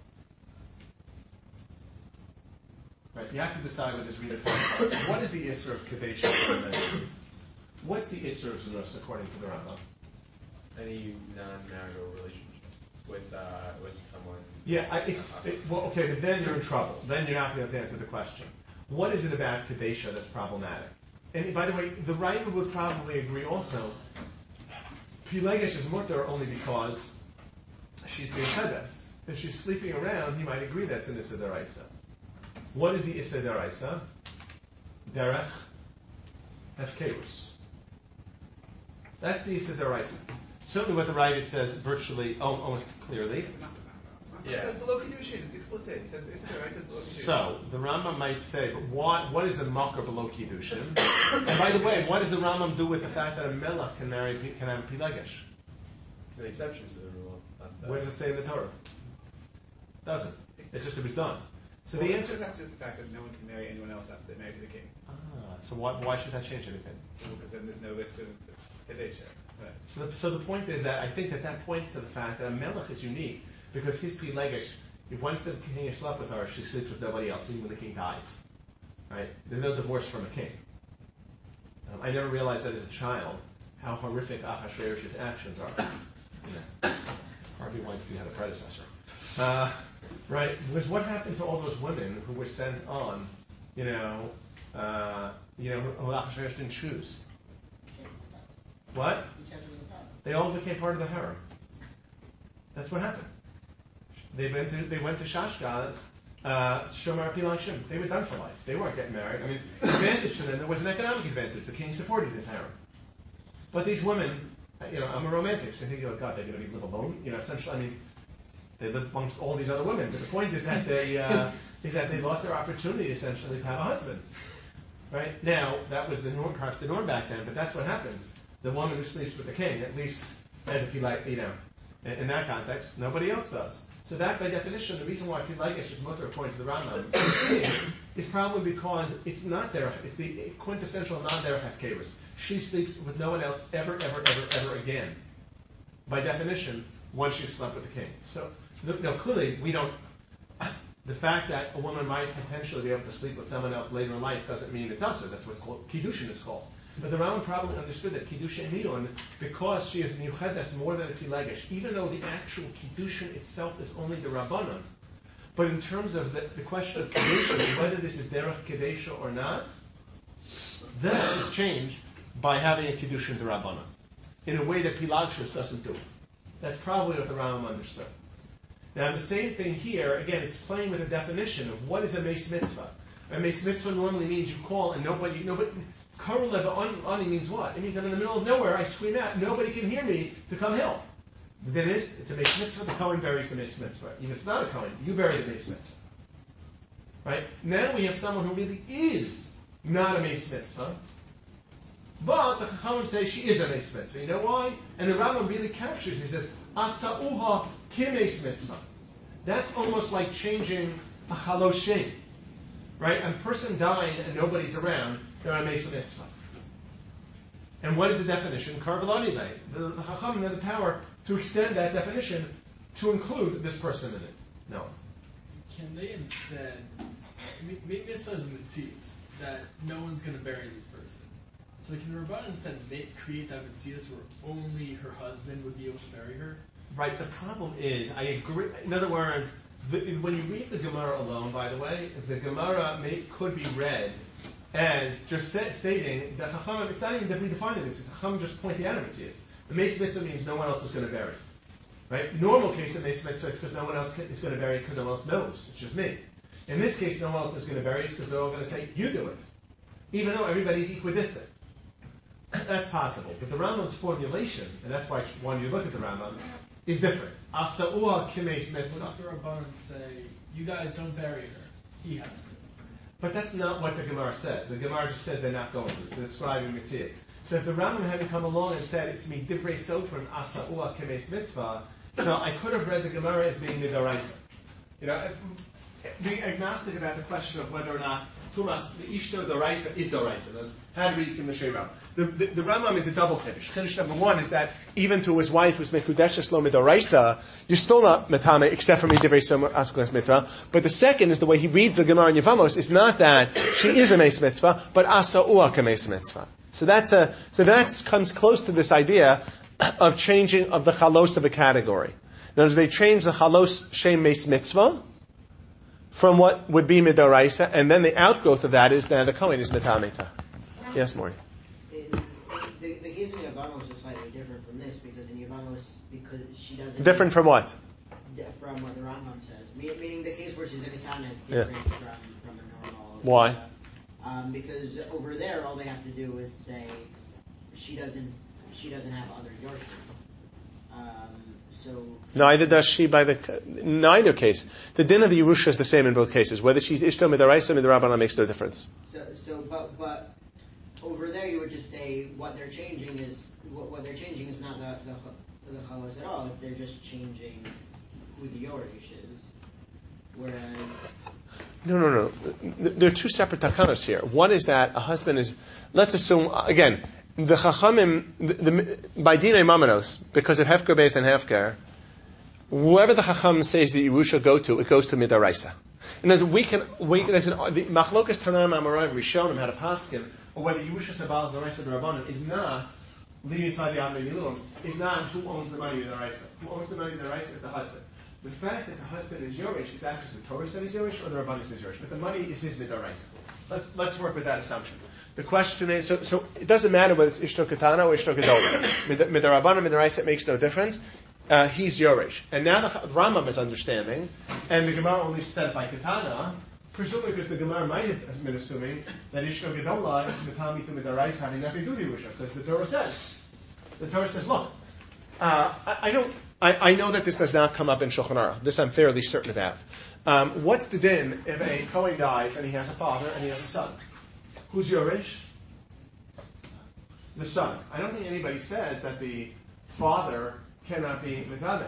right, you have to decide what this redefining. What is the Isser of Kadesha? What's the Isser of Znus according to the Rambam? Any non-marital relationship with uh, with someone. Yeah, I, it's, it, well, okay, but then you're in trouble. Then you're not going to answer the question. What is it about Kadesha that's problematic? And by the way, the writer would probably agree also. Pilegesh is mutter only because she's being chedes. If she's sleeping around, he might agree that's an issa deraisa. What is the issa deraisa? Derech hefkerus. That's the issa deraisa. Certainly, what the writer says virtually, oh, almost clearly. Yeah. It says below kiddushin. It's explicit. It says it's right. Below kiddushin. So the Rambam might say, but what, what is the makar below kiddushin? And by the way, what does the Rambam do with the fact that a melech can marry can have a pilegesh? It's an exception to the rule. Not the Where does it say in the Torah? Doesn't. It's just it was done. So well, the answer. It has to do with the fact that no one can marry anyone else after they're married to the king. Ah, so why, why should that change anything? Because then there's no risk of kadesha. Right. So the, so the point is that I think that that points to the fact that a melech is unique because his pilegesh, if once the king has slept with her, she sleeps with nobody else, even when the king dies. Right? There's no divorce from a king. Um, I never realized that as a child how horrific Achashverosh's actions are. You know, Harvey Weinstein had a predecessor. Uh, right? Because what happened to all those women who were sent on, you know, uh, you know, who Achashverosh didn't choose? What? They all became part of the harem. That's what happened. They went to they went to Shashgaz, uh, Shomar Pilashim. They were done for life. They weren't getting married. I mean, the advantage to them, there was an economic advantage. The king supported his harem. But these women, you know, I'm a romantic, so I think, oh God, they're going to live alone. You know, essentially, I mean, they live amongst all these other women. But the point is that they uh, is that they lost their opportunity essentially to have a husband. Right now, that was the norm, perhaps the norm back then. But that's what happens. The woman who sleeps with the king, at least as if you like, you know, in, in that context, nobody else does. So that, by definition, the reason why Pilegesh is mutter according to the Rambam is probably because it's not there. It's the quintessential non-derech hefkerus. She sleeps with no one else ever, ever, ever, ever again. By definition, once she slept with the king. So the, no, clearly we don't. The fact that a woman might potentially be able to sleep with someone else later in life doesn't mean it's usher. That's what's called kiddushin is called. But the Rambam probably understood that kiddushin midon because she is miyuchedes more than a pilegesh, even though the actual kiddushin itself is only the rabbanon. But in terms of the, the question of kiddushin, whether this is derech kedesha or not, that is changed by having a kiddushin the rabbanon in a way that pilagshus doesn't do. That's probably what the Rambam understood. Now, the same thing here, again, it's playing with a definition of what is a meis mitzvah. A meis mitzvah normally means you call and nobody, nobody, karulev ani means what? It means I'm in the middle of nowhere, I scream out, nobody can hear me to come help. The thing is, it's a meis mitzvah, the Kohen buries the meis mitzvah. If it's not a Kohen, you bury the meis mitzvah. Right? Now we have someone who really is not a meis mitzvah, but the Chachamim say she is a meis mitzvah. You know why? And the Rambam really captures, he says, Asa'uha kimeis mitzvah. That's almost like changing a haloshem. Right? A person dying and nobody's around, they're a meis mitzvah. And what is the definition? Karbalani lay. The Chachamim have the power to extend that definition to include this person in it. No. Can they instead, make mitzvah is a mitzias, that no one's going to bury this person. So can the Rabban instead make, create that mitzias where only her husband would be able to bury her? Right, the problem is, I agree, in other words, the, when you read the Gemara alone, by the way, the Gemara may, could be read as just say, stating that Chachamim, it's not even that we define it, it's Chachamim just point the out of mitzias. The meis mitzvah means no one else is going to bury. Right? Normal case of meis mitzvah, it's because no one else is going to bury because no one else knows. It's just me. In this case, no one else is going to bury it because they're all going to say, you do it. Even though everybody's equidistant. That's possible. But the Rambam's formulation, and that's why when you look at the Rambam, is different. Asa'uha kimeis mitzvah. What if the Rabbanan say, you guys don't bury her, he has to? But that's not what the Gemara says. The Gemara just says they're not going to. They're describing mitzias. So if the Rambam hadn't come along and said, it's me divrei sofrim asa'uha kimeis mitzvah, so I could have read the Gemara as being midaraisa. You know, if, being agnostic about the question of whether or not Tumas, the Ishto Doraisa is Doraisa. That's how to read Kim the Rambam. The, the, the Rambam is a double Chiddush. Chiddush number one is that even to his wife who's Mekudeshes Lo Midoraisa, you're still not Metame except for Midivrei Somer Askeles Mitzvah. But the second is the way he reads the Gemara in Yevamos is not that she is a Meis Mitzvah, but Asa Ua Kameis Mitzvah. So that's a, so that comes close to this idea of changing of the Chalos of a category. Now, they change the Chalos Shem Meis Mitzvah from what would be Midoraisa, and then the outgrowth of that is that the Kohen is Mitameta. Yes, Morty? The, the, the case in Yevamos is slightly different from this, because in Yevamos, because she doesn't... Different from what? From what the Rambam says. Meaning the case where she's a katana is different Yeah. from, from a normal... Why? Um, because over there, all they have to do is say she doesn't she doesn't have other Yorshim. Um, so... Neither does she by the... Neither case. The din of the Yerusha is the same in both cases. Whether she's Ishto Midaraisa or Midarabana makes no difference. So, so but, but over there you would just say what they're changing is... What, what they're changing is not the, the, the Chalos at all. They're just changing who the Yorish is. Whereas... No, no, no. There are two separate takanos here. One is that a husband is... Let's assume, again... The Chachamim, the, the, by Dinei Mamanos, because of Hefker based on Hefker, whoever the Chacham says the Yerusha go to, it goes to Midaraisa. And as we can, we, there's an, the Machlokas Tanam Amoraim Rishonim had a paskin, or whether Yerusha Sabal Zaraisa Rabbanim is not, leaving aside the Amnei Miluim, is not who owns the money of the Raisa. Who owns the money of the Raisa is the husband. The fact that the husband is Yorish is actually the Torah said he's Yorish, or the Rabbanim says Yorish. But the money is his Midaraisa. Let's, let's work with that assumption. The question is, so, so it doesn't matter whether it's Ishto Katana or Ishto Gedola. Midarabana, Midaraisa, it makes no difference. Uh, he's Yorish. And now the Rambam is understanding, and the Gemara only said it by Katana, presumably because the Gemara might have been assuming that Ishto Gedola is Mitami to Midaraisa having nothing to do with Yerusha, because the Torah says. The Torah says, look, uh, I, I don't, I, I know that this does not come up in Shulchan Aruch. This I'm fairly certain about. Um, what's the din if a Kohen dies and he has a father and he has a son? Who's Yorish? The son. I don't think anybody says that the father cannot be Mitame.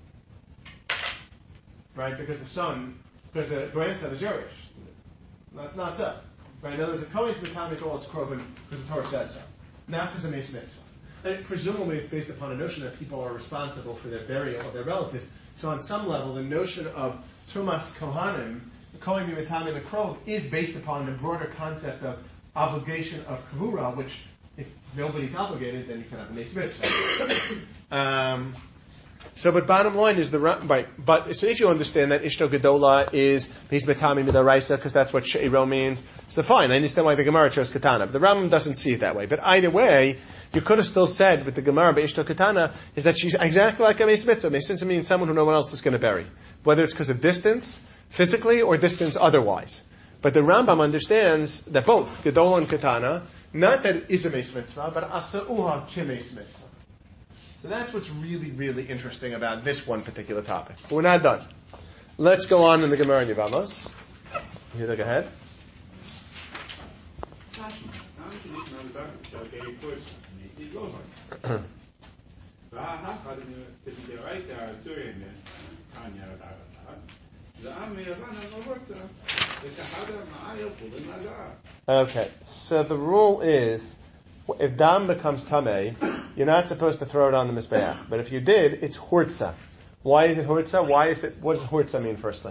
Right? Because the son, because the grandson is Yorish. That's not so. Right? In other words, the Kohen's Mitame to all its Kroven because the Torah says so. Not because of Meis Mitzvah. And presumably it's based upon a notion that people are responsible for their burial of their relatives. So on some level, the notion of Tumas Kohanim, Kohen Mimitami Lekrov, is based upon the broader concept of obligation of Kavura, which if nobody's obligated, then you can have a Nes Mitzvah. um, so, but bottom line is the right. But so if you understand that Ishto Gedola is Nis Mitami Midaraisa, because that's what She'iro means, so fine. I understand why the Gemara chose Katana. But the Rambam doesn't see it that way. But either way, you could have still said with the Gemara by Ishto Katana is that she's exactly like a Mes Mitzvah. Mes Mitzvah means someone who no one else is going to bury, whether it's because of distance, physically, or distance otherwise. But the Rambam understands that both Gedola and Katana, not that it is a Mes Mitzvah, but Asa'uha Kimes Mitzvah. So that's what's really, really interesting about this one particular topic. But we're not done. Let's go on in the Gemara in Yevamos. You look ahead. Okay, so the rule is, if dam becomes tamei, you're not supposed to throw it on the mizbeach. But if you did, it's hurtza. Why is it hurtza? Why is it? What does hurtza mean? Firstly,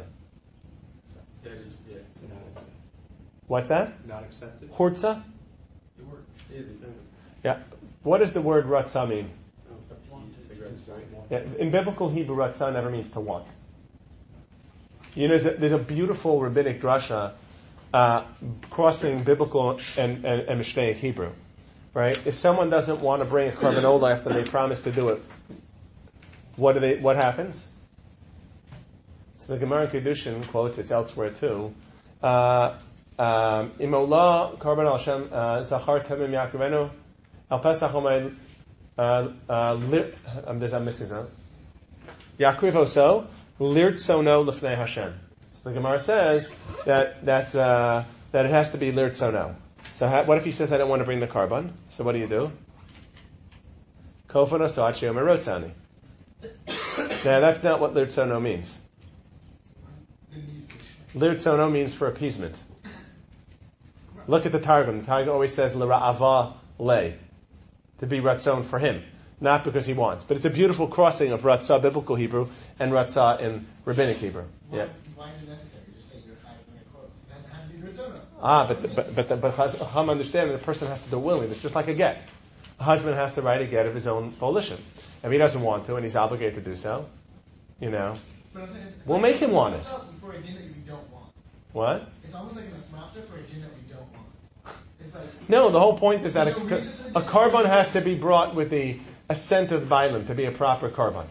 what's that? Not accepted. Hurtza. It works. Yeah. What does the word ratza mean? Yeah. In biblical Hebrew, ratza never means to want. You know, there's a, there's a beautiful rabbinic drasha uh, crossing biblical and, and, and Mishnaic Hebrew. Right? If someone doesn't want to bring a carbanola after they promise to do it, what do they? What happens? So the Gemara in Kedushin quotes, it's elsewhere too. Imola carbon al Shem zachar tamim yaakuvenu al pesach omeid. I'm missing that. Yaakov oso lirtsono lefnei Hashem. So the Gemara says that that uh, that it has to be lirtsono. So how, what if he says, I don't want to bring the carbon? So what do you do? Kofan osad she'omer rotzani. Now that's not what lirtsono means. Lirtsono means for appeasement. Look at the Targum. The Targum always says l'ra'ava le, to be ratzon for him, not because he wants. But it's a beautiful crossing of ratzah, biblical Hebrew, and ratzah in rabbinic Hebrew. Why, Yeah. why is it necessary? Just say you're kind of a quote. It doesn't have to be Ritzono. Ah, but but but but Chacham understand that the person has to do willingly. It's just like a get. A husband has to write a get of his own volition. If he doesn't want to, and he's obligated to do so, you know, But I'm saying it's, it's we'll like make him want it. For a din that we don't want. What? It's almost like an asmapta for a din that we don't want. It's like No, the whole point is that There's no a, reason for a the- carbon has to be brought with the assent of the violent to be a proper carbon.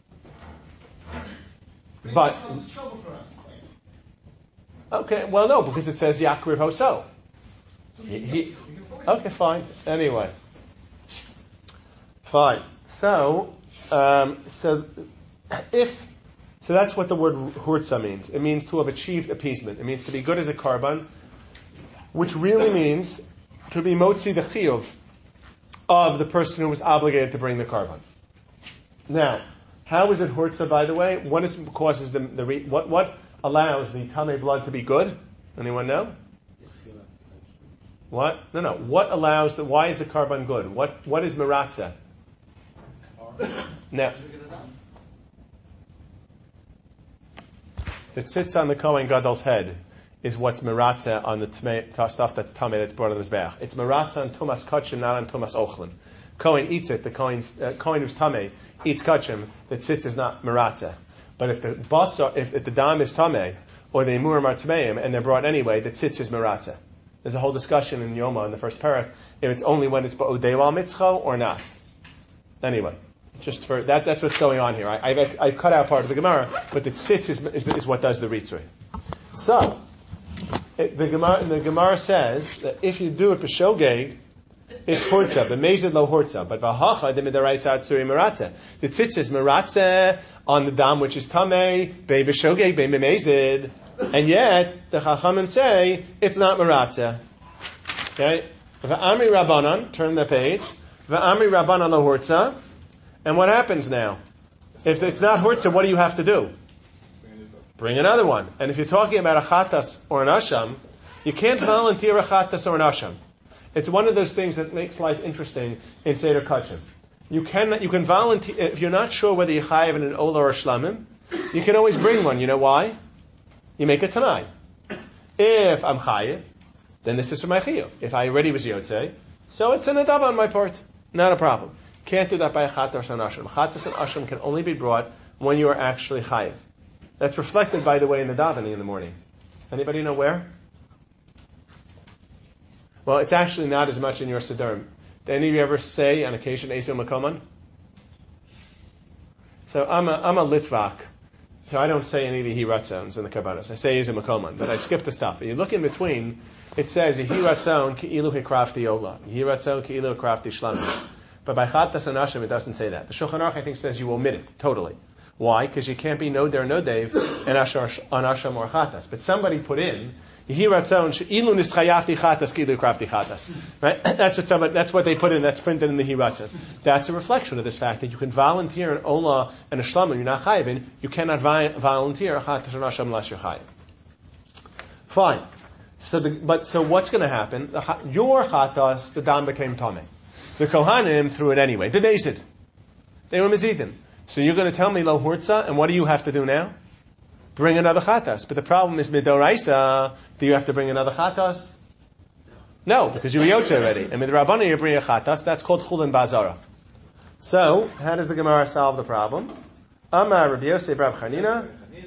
But it's causes trouble for us. okay, well, no, because it says Yakriv Hoso. So we He, can, he, we can force okay, fine. Anyway, fine. So, um, so if so, that's what the word hurtza means. It means to have achieved appeasement. It means to be good as a carbon, which really means to be motzi the chiyuv of the person who was obligated to bring the carbon. Now, how is it hurtza? By the way, what is causes the, the re, what what allows the tamei blood to be good? Anyone know? What? No, no. What allows the? Why is the carbon good? What? What is meratza? Now, that sits on the Kohen Gadol's head is what's meratza on the tmei, stuff that's tamei that's brought on the mizbeach. It's meratza on tumas kachim, not on tumas ochlin. Kohen eats it. The Kohen's, uh, Kohen who's tamei eats kachim. That sits is not meratza. But if the basar, if, if the dam is tamei or the emurim are tmeim and they're brought anyway, the tzitz is meratza. There's a whole discussion in Yoma in the first parak if it's only when it's ba'odeva mitzcha or not. Anyway, just for that, that's what's going on here. I, I've, I've cut out part of the Gemara, but the tzitz is, is, is what does the ritzui. So, it, the Gemara the Gemara says that if you do it b'shogeg, it's hortza, but mezid lo hortza, but v'hacha de midaraisa atzuri meratza. The tzitz is meratza on the dam which is tamei, be b'shogeg, be memezid. And yet, the Chachamim say, it's not Maratza. Okay? V'amri Rabbanan, turn the page. V'amri Rabbanan lo Hurtza. And what happens now? If it's not Hurtza, what do you have to do? Bring another one. And if you're talking about a Chatas or an Asham, you can't volunteer a Chatas or an Asham. It's one of those things that makes life interesting in Seder Kachim. You can you can volunteer if you're not sure whether you're chayiv in an ola or a shlamim. You can always bring one. You know why? You make it tonight. If I'm chayiv, then this is for my chiyuv. If I already was yotzei, so it's an adab on my part. Not a problem. Can't do that by a chatas and ashram. Chatas and ashram can only be brought when you are actually chayiv. That's reflected, by the way, in the davening in the morning. Anybody know where? Well, it's actually not as much in your siddurim. Did any of you ever say on occasion Esu Makoman? So I'm a I'm a Litvak, so I don't say any of the Hiratzons in the Karbanos. I say Esu Makoman, but I skip the stuff. And you look in between, it says Hiratzon Ki'ilu Hikrafti Ola, Hiratzon Ki'ilu Hikrafti Shlamim. But by Chatas and Asham, it doesn't say that. The Shulchan Aruch, I think, says you omit it totally. Why? Because you can't be no der no Dave and Ashar on Asham or Chatas. But somebody put in Yehiratzon Ilu Nischayafti Chatas Ki'ilu Hikrafti Chatas. Right? That's what somebody. That's what they put in. That's printed in the Hiratzon. That's a reflection of this fact that you can volunteer an Ola and a Shlamim. You're not chayiv in. You cannot vi- volunteer a Chatas and Asham unless you're chayiv. Fine. So, the, but so what's going to happen? The, your Chatas, the dam became Tomei. The Kohanim threw it anyway. The Desid. They were Mizidin. So you're going to tell me Lo Hurtza, and what do you have to do now? Bring another Chatas. But the problem is, Midoraisa, do you have to bring another Chatas? No, because you were Yotze already. And Midrabana, you bring a Chatas. That's called Chulin Bazara. So, how does the Gemara solve the problem? Amar Rabbi Yosef Rav Chanina.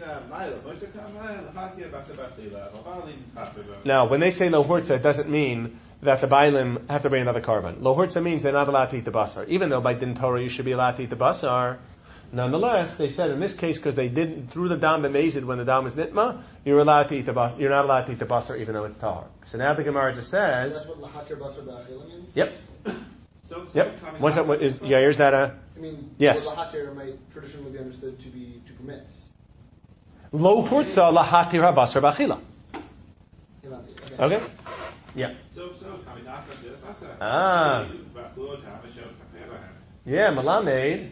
Now, when they say Lo Hurtza, it doesn't mean that the Bailim have to bring another carbon. Lo Hurtza means they're not allowed to eat the basar. Even though by Din Torah you should be allowed to eat the basar, nonetheless, they said in this case, because they didn't, threw the dam b'mezid when the dam is nitma, you're allowed to eat the basar, you're not allowed to eat the basar even though it's tahar. So now the Gemara just says... That's what lahatir basar ba'achila means? Yep. So, so Yep. What's that, what is, yeah, is that a... I mean, yes. lahatir might traditionally be understood to be to permit. Lo Hurtza lahatir ha-basar b'achila. Okay? Yeah. Ah. Yeah, Malamed.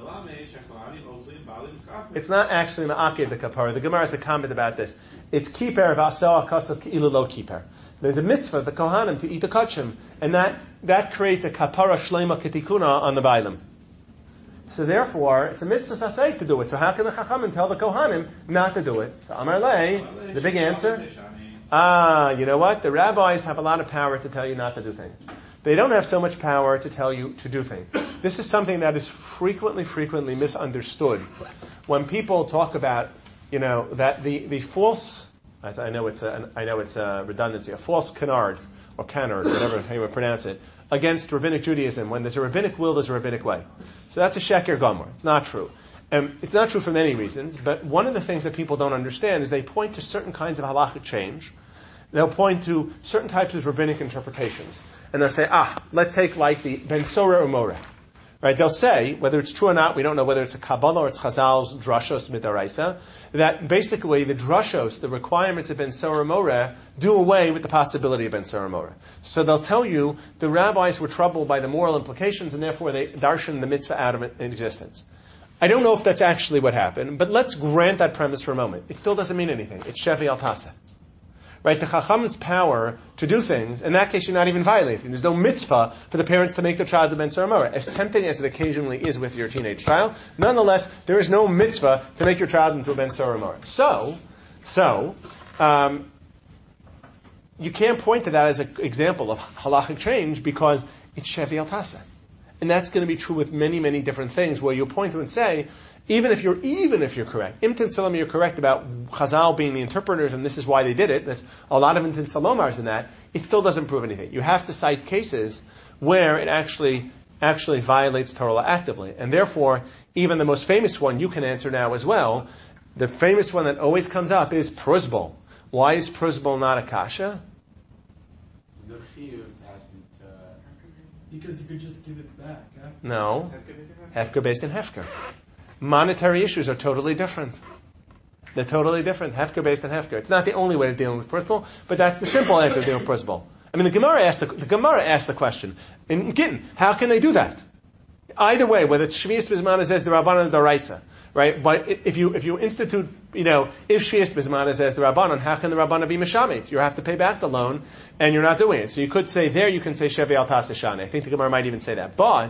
It's not actually Ma'akid the Kapara. The Gemara has a comment about this. It's Kiper v'asah kasav ki'ilu lo Kiper. There's a mitzvah, the Kohanim, to eat the kachim, and that, that creates a Kapara Shlema Ketikuna on the Bailim. So therefore, it's a mitzvah sasek to do it. So how can the Chachamim tell the Kohanim not to do it? So Amar Lei, the big answer... Ah, you know what? The rabbis have a lot of power to tell you not to do things. They don't have so much power to tell you to do things. This is something that is frequently, frequently misunderstood. When people talk about, you know, that the, the false, I know it's a, I know it's a redundancy, a false canard, or canard, whatever how you would pronounce it, against rabbinic Judaism. When there's a rabbinic will, there's a rabbinic way. So that's a sheker gomer. It's not true. And it's not true for many reasons, but one of the things that people don't understand is they point to certain kinds of halachic change. They'll point to certain types of rabbinic interpretations. And they'll say, ah, let's take like the Ben Sora Umore. Right? They'll say, whether it's true or not, we don't know whether it's a Kabbalah or it's Chazal's Drashos Midaraisa, that basically the Drashos, the requirements of Ben Sora Umore, do away with the possibility of Ben Sora Umore. So they'll tell you the rabbis were troubled by the moral implications and therefore they darshan the mitzvah out of existence. I don't know if that's actually what happened, but let's grant that premise for a moment. It still doesn't mean anything. It's Shevi al Tasa. Right? The Chacham's power to do things, in that case you're not even violating. There's no mitzvah for the parents to make the child the Ben Sora Umore. As tempting as it occasionally is with your teenage child, nonetheless, there is no mitzvah to make your child into a Ben Sora Umore. So, so, um, you can't point to that as an example of halachic change because it's Shevi al Tasa. And that's going to be true with many, many different things where you'll point to and say, even if you're even if you're correct, Imtin Salom, you're correct about Chazal being the interpreters and this is why they did it, there's a lot of Imtin Salomars in that, it still doesn't prove anything. You have to cite cases where it actually actually violates Torah actively. And therefore, even the most famous one you can answer now as well, the famous one that always comes up is Pruzbal. Why is Pruzbal not a kasha? Because you could just give it back. After. No. Hefker based in Hefker. Monetary issues are totally different. They're totally different. Hefker based in Hefker. It's not the only way of dealing with principle, but that's the simple answer of dealing with principle. I mean, the Gemara asked the, the Gemara asked the question in Gittin, how can they do that? Either way, whether it's Shvius Bismana says the Rabbanan Daraisa, right? But if you if you institute, you know, if Shvius Bismana says the Rabbanan, how can the Rabbanan be Mishamit? You have to pay back the loan, and you're not doing it. So you could say there, you can say Shevi al Tasashane. I think the Gemara might even say that. But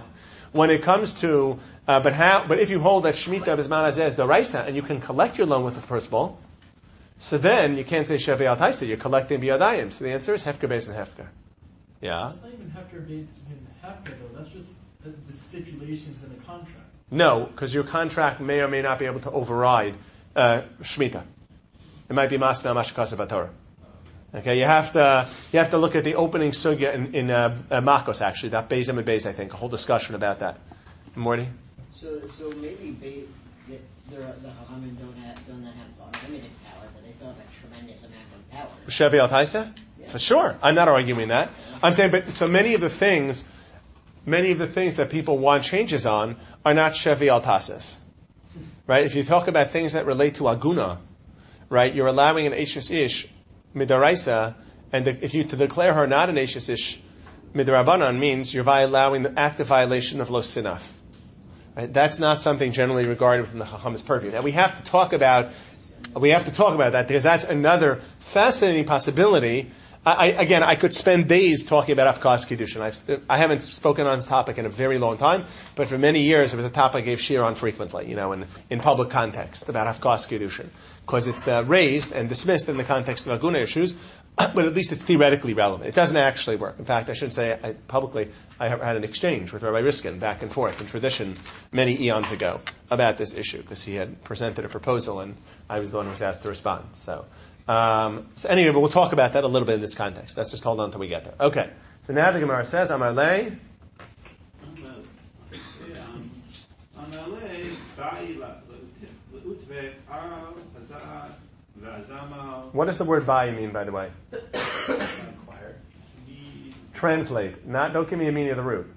when it comes to, uh, but how, but if you hold that Shemitah Bisman Hazeh is D'Oraisa, and you can collect your loan with a principal, so then you can't say Shevi Al Taisa, you're collecting Biyadayim. So the answer is Hefker Beis and Hefker. Yeah? That's not even Hefker Beis and Hefker, though. That's just the, the stipulations in the contract. No, because your contract may or may not be able to override uh, Shemitah. It might be Masna Mashkas Torah. Okay, you have to you have to look at the opening sugya in, in uh, uh, Makos, actually, that Beis and Beis, I think, a whole discussion about that. Morty? So, so maybe Be- the, the, the Chachamim don't have don't have unlimited power, but they still have a tremendous amount of power. Shevi Al Taisa? Yeah. For sure. I'm not arguing that. I'm saying, but so many of the things, many of the things that people want changes on are not Shevi Al Taisas. Right? If you talk about things that relate to Aguna, right, you're allowing an Eishes Ish Midaraisa, and the, if you to declare her not an Eishes Ish Midarabanan means you're allowing the active violation of Lo Sinaf. Right? That's not something generally regarded within the Chacham's purview. Now we have to talk about we have to talk about that because that's another fascinating possibility. I, I, again, I could spend days talking about Afkas Kiddushin. I've, I haven't spoken on this topic in a very long time, but for many years it was a topic I gave shir on frequently, you know, in, in public context about Afkas Kiddushin, because it's uh, raised and dismissed in the context of Aguna issues, but at least it's theoretically relevant. It doesn't actually work. In fact, I shouldn't say I, publicly, I had an exchange with Rabbi Riskin back and forth in tradition many eons ago about this issue, because he had presented a proposal and I was the one who was asked to respond. So, um, so anyway, but we'll talk about that a little bit in this context. Let's just hold on until we get there. Okay. So now the Gemara says, Amar Lei. What does the word "buy" mean, by the way? Translate. Not. Don't give me the meaning of the root.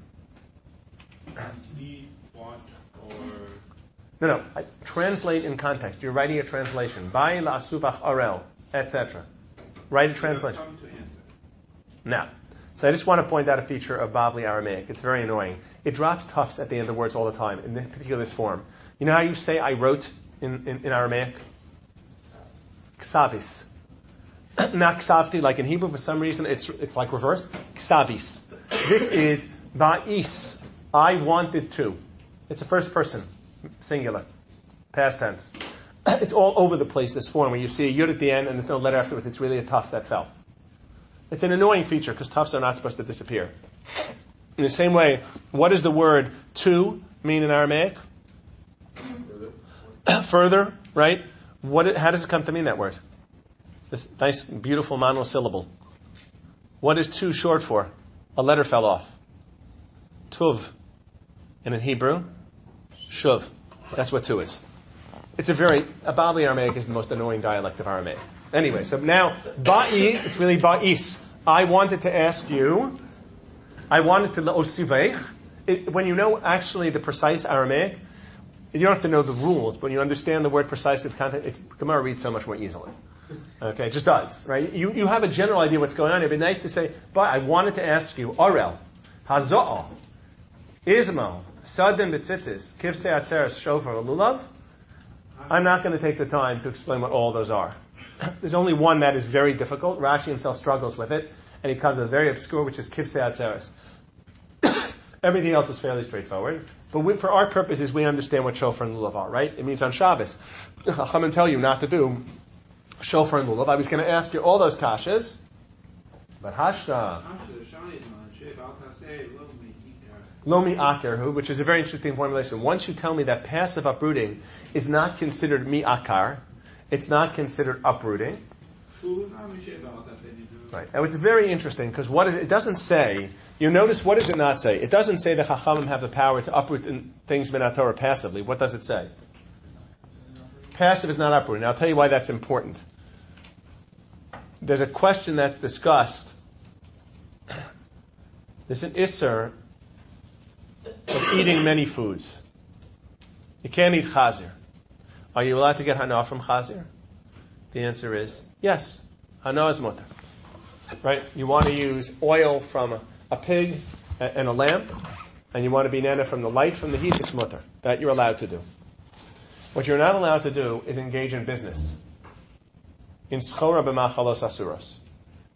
No, no. I, translate in context. You're writing a translation. Buy la subach arel, et cetera. Write a translation. Now, so I just want to point out a feature of Bavli Aramaic. It's very annoying. It drops tufts at the end of words all the time, in this particular this form. You know how you say "I wrote" in, in, in Aramaic? Ksavis. Not ksavti, like in Hebrew, for some reason, it's it's like reversed. Ksavis. This is ba'is. I wanted to. It's a first person, singular, past tense. It's all over the place, this form, where you see a yud at the end and there's no letter afterwards. It's really a tuft that fell. It's an annoying feature, because tufts are not supposed to disappear. In the same way, what does the word "to" mean in Aramaic? Further, Further right? What? How does it come to mean, that word? This nice, beautiful monosyllable. What is "to" short for? A letter fell off. Tuv. And in Hebrew, shuv. That's what "to" is. It's a very, Bavli Aramaic is the most annoying dialect of Aramaic. Anyway, so now, ba'i, it's really ba'is. I wanted to ask you, I wanted to le'osiveich. When you know actually the precise Aramaic, you don't have to know the rules, but when you understand the word precisely, the content, it, Gemara reads so much more easily. Okay, it just does, right? You you have a general idea what's going on. It'd be nice to say, but I wanted to ask you, Arel, Hazo'al, Ismael, Sadin B'tzitzis, Kivsei Atzeres, Shofar, Lulav. I'm not going to take the time to explain what all those are. There's only one that is very difficult. Rashi himself struggles with it, and he comes with a very obscure, which is Kivsei Atzeres. Everything else is fairly straightforward. But we, for our purposes, we understand what shofar and lulav are, right? It means on Shabbos. Chachamim tell you not to do shofar and lulav. I was going to ask you all those kashas, but hashta lomi akarhu, which is a very interesting formulation. Once you tell me that passive uprooting is not considered mi akar, it's not considered uprooting. Right. Now it's very interesting because what is, it doesn't say. You notice, what does it not say? It doesn't say that Chachamim have the power to uproot things min Torah passively. What does it say? Passive is not uprooting. Now I'll tell you why that's important. There's a question that's discussed. There's an isser of eating many foods. You can't eat chazir. Are you allowed to get hana from chazir? The answer is yes. Hana is mutter. Right? You want to use oil from a, a pig and a lamb, and you want a banana from the light, from the heat, it's mutter. That you're allowed to do. What you're not allowed to do is engage in business. In schora b'machalos asuros.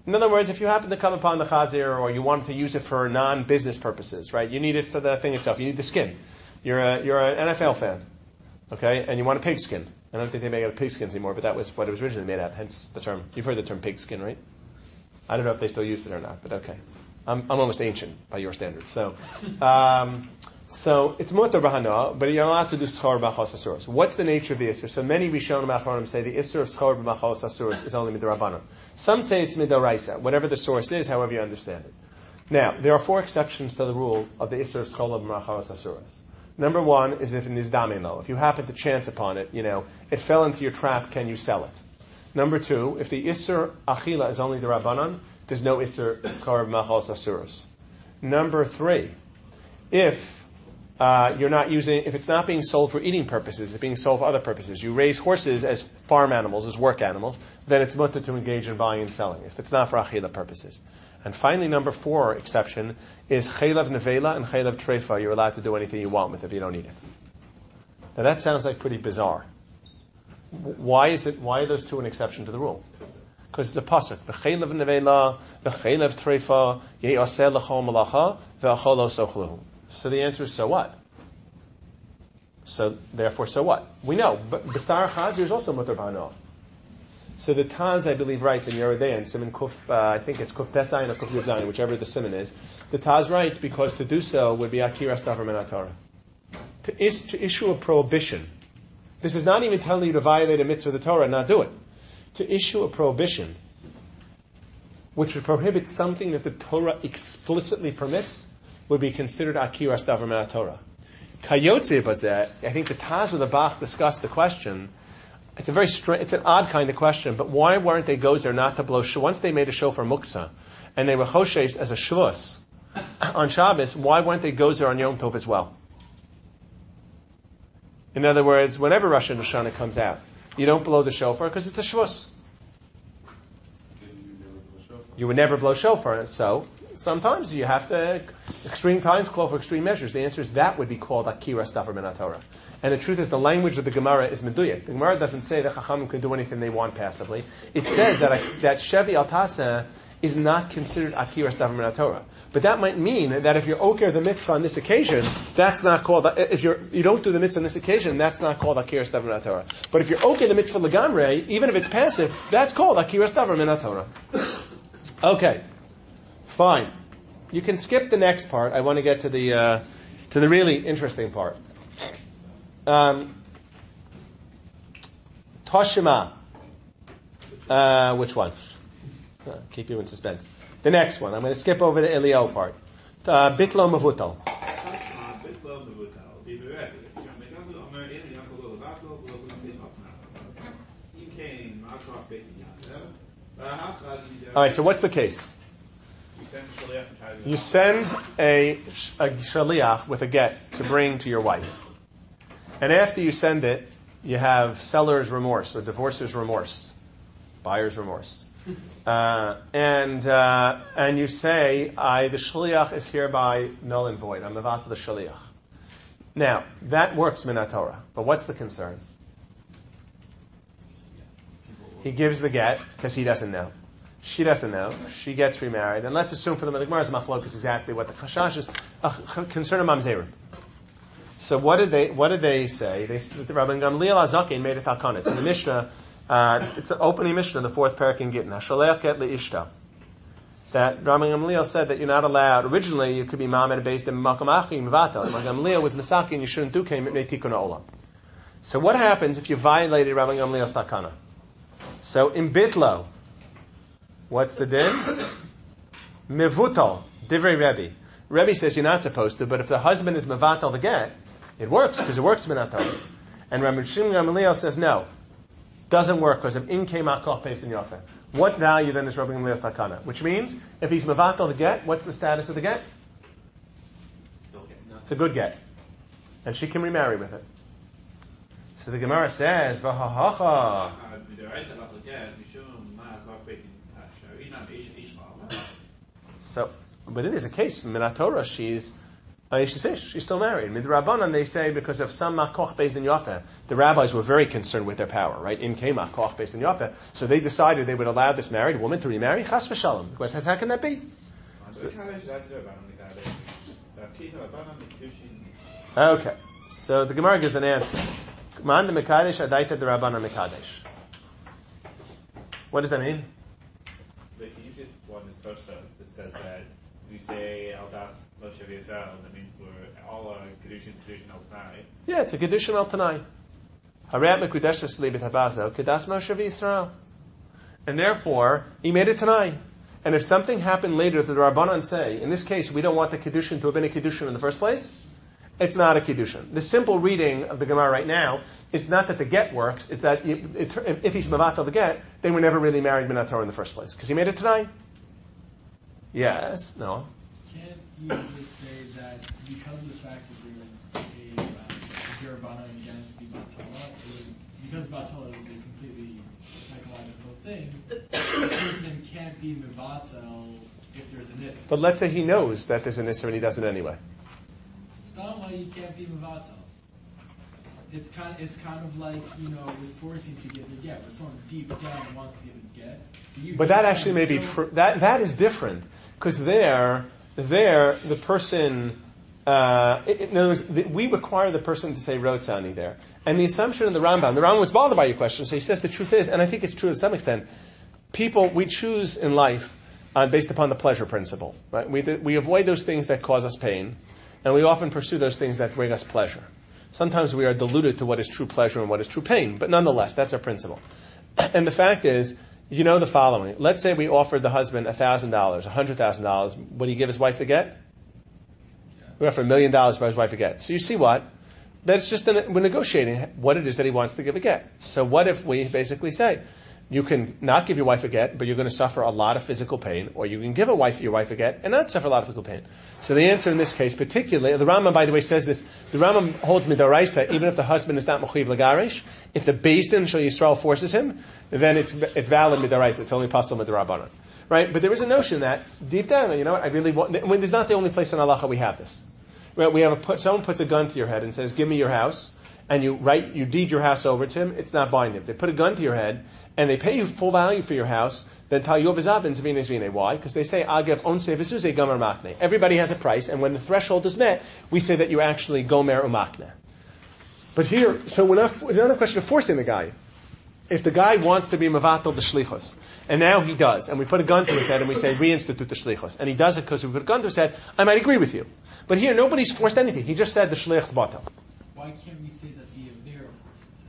In other words, if you happen to come upon the chazir or you want to use it for non-business purposes, right? You need it for the thing itself. You need the skin. You're a, you're an N F L fan, okay? And you want a pig skin. I don't think they make out of pig skins anymore, but that was what it was originally made out of, hence the term. You've heard the term pig skin, right? I don't know if they still use it or not, but okay. I'm, I'm almost ancient by your standards. So, um, so it's mutar b'hana, but you're allowed to do schar b'machos asuros. What's the nature of the isser? So many Rishonim Achronim say the isser of schar b'machos asuros is only midrabanan. Some say it's midoraisa, whatever the source is, however you understand it. Now, there are four exceptions to the rule of the isser of schar b'machos asuros. Number one is if it is damino. If you happen to chance upon it, you know, it fell into your trap, can you sell it? Number two, if the isser achila is only the rabbanon, there's no isser schar b'machos asuros. Number three, if uh, you're not using, if it's not being sold for eating purposes, it's being sold for other purposes. You raise horses as farm animals, as work animals, then it's mutter to engage in buying and selling. If it's not for achila purposes. And finally, number four exception is chaylev nevela and chaylev treifa. You're allowed to do anything you want with it if you don't need it. Now that sounds like pretty bizarre. Why is it? Why are those two an exception to the rule? Because it's a pasuk. The chaylev nevela, the chaylev treifa, ye'aseh l'chol malacha, ve'achol sochluhu. So the answer is, so what? So therefore, so what? We know, but Basar Chazir is also mutar b'hana. So the Taz, I believe, writes in Yerodei, and Simon Kuf, uh, I think it's Kuf Tesayin or Kuf Yud Zayin, whichever the Simon is. The Taz writes because to do so would be Akiras Davar Min HaTorah. To, is, to issue a prohibition. This is not even telling you to violate a mitzvah of the Torah and not do it. To issue a prohibition, which would prohibit something that the Torah explicitly permits, would be considered Akiras Davar Min HaTorah. Kayotze Bazeh, I think the Taz or the Bach discussed the question. It's a very strange, it's an odd kind of question, but why weren't they gozer not to blow, once they made a shofar muktzah, and they were choshes as a shvus on Shabbos, why weren't they gozer on Yom Tov as well? In other words, whenever Rosh Hashanah comes out, you don't blow the shofar because it's a shvus. You would never blow shofar, and so sometimes you have to, extreme times call for extreme measures. The answer is that would be called Akiras Davar Min HaTorah. And the truth is, the language of the Gemara is meduyek. The Gemara doesn't say that Chachamim can do anything they want passively. It says that that Shevi al Tasa is not considered Akiras Davar Min HaTorah. But that might mean that if you're Oker the mitzvah on this occasion, that's not called, if you're, you don't do the mitzvah on this occasion, that's not called Akiras Davar Min HaTorah. But if you're Oker the mitzvah legamrei, even if it's passive, that's called Akiras Davar Min HaTorah. Okay. Fine. You can skip the next part. I want to get to the, uh, to the really interesting part. Um, Toshima. Uh, which one? Uh, keep you in suspense. The next one. I'm going to skip over the Eliyahu part. Uh, Bitlo Mavutal. All right, so what's the case? You send a, a shaliach with a get to bring to your wife. And after you send it, you have seller's remorse, or divorcer's remorse, buyer's remorse. Uh, and uh, and you say, I the shaliach is hereby null and void. I'm mevatel the shaliach. Now, that works min Torah, but what's the concern? He gives the get, because he doesn't know. She doesn't know. She gets remarried. And let's assume for the Gemara's machlok is exactly what the chashash is, a concern of mamzerim. So what did they what did they say? They the Rabban Gamliel Azakin made a takana. It's in the Mishnah. Uh, it's the opening Mishnah, the fourth parak in Gittin. Hashaleach get leishta. That Rabban Gamliel said that you're not allowed. Originally, you could be mamed based in makom achi mevatel. Rabban Gamliel was nesaki, and you shouldn't do keim mipnei tikkun olam. So what happens if you violated Rabban Gamliel's takana? So in bitlo, what's the din? Mevutal divrei Rebbe. Rebbe says you're not supposed to, but if the husband is mevatel the get, it works, because it works min Torah. And Rabbi Shimon Gamliel says no. Doesn't work because of in came akoch based in Yofeh. What value then is Rabbi Gamliel's takana? Which means, if he's mevatel the get, what's the status of the get? It's a good get. And she can remarry with it. So the Gemara says, Vahahacha. So, but it is a case, min Torah, she's Uh, she says she's still married. Midrabanan, they say, because of some makoch based in Yafa, the rabbis were very concerned with their power, right? In came makoch based in Yafa, so they decided they would allow this married woman to remarry. Chas v'shalom. The question is, how can that be? Okay, so the Gemara gives an answer. Man the mekadesh adaita the rabbanan mekadesh. What does that mean? The easiest one is Tosha. It says that if you say Al Das Moshe V'Yisrael, that means we're all a Kedushin Kedushin Al Tanai. Yeah, it's a Kedushin Al Tanai. Harayat Mekudeshes Libet Habazel Kedas Moshe V'Yisrael. And therefore, he made it Tanai. And if something happened later that the Rabbanan say, in this case, we don't want the Kedushin to have been a Kedushin in the first place, it's not a Kiddushin. The simple reading of the Gemara right now is not that the get works, it's that it, it, if he's Mavatal the get, they were never really married Minator in the first place. Because he made it tonight? Yes? No? Can't you just say that because of the fact that there was a uh, Jerabana against the Batala, it was, because Batala is a completely psychological thing, the person can't be Mavatal if there's an Isser. But let's say he knows that there's an Isser and he does it anyway. Why you can't be Mavatal. It's kind of, it's kind of like, you know, with forcing to give a get, where someone deep down wants to give a get. So you but that actually may be true. That that is different because there, there the person. Uh, in other words, the, we require the person to say Rotzani there, and the assumption in the Rambam. The Rambam was bothered by your question, so he says the truth is, and I think it's true to some extent. People we choose in life uh, based upon the pleasure principle. Right? We we avoid those things that cause us pain. And we often pursue those things that bring us pleasure. Sometimes we are deluded to what is true pleasure and what is true pain, but nonetheless, that's our principle. And the fact is, you know the following. Let's say we offered the husband one thousand dollars, one hundred thousand dollars. Would he give his wife a get? Yeah. We offer a million dollars for his wife a get. So you see what? That's just, an, we're negotiating what it is that he wants to give a get. So what if we basically say, you can not give your wife a get, but you're going to suffer a lot of physical pain, or you can give a wife your wife a get and not suffer a lot of physical pain. So the answer in this case, particularly, the Rambam, by the way, says this. The Rambam holds midaraisa, even if the husband is not mechuyev lagarish, if the Beis Din Shel Yisrael forces him, then it's it's valid midaraisa. It's only possible midarabanan, right? But there is a notion that deep down, you know what? I really want. When there's not the only place in halacha we have this. Right? We have a put, someone puts a gun to your head and says, "Give me your house," and you write, you deed your house over to him. It's not binding. If they put a gun to your head and they pay you full value for your house, then Talyov Zabin Zvine Zvine. Why? Because they say Agav Onse Visuze Gomer Makne. Everybody has a price, and when the threshold is met, we say that you actually Gomer Umakne. But here, so we're not, it's not a question of forcing the guy. If the guy wants to be Mavatal the Shlichus, and now he does, and we put a gun to his head and we say reinstitute the Shlichus, and he does it because we put a gun to his head, I might agree with you. But here, nobody's forced anything. He just said the Shlich's Batal. Why can't we say that the Avera forces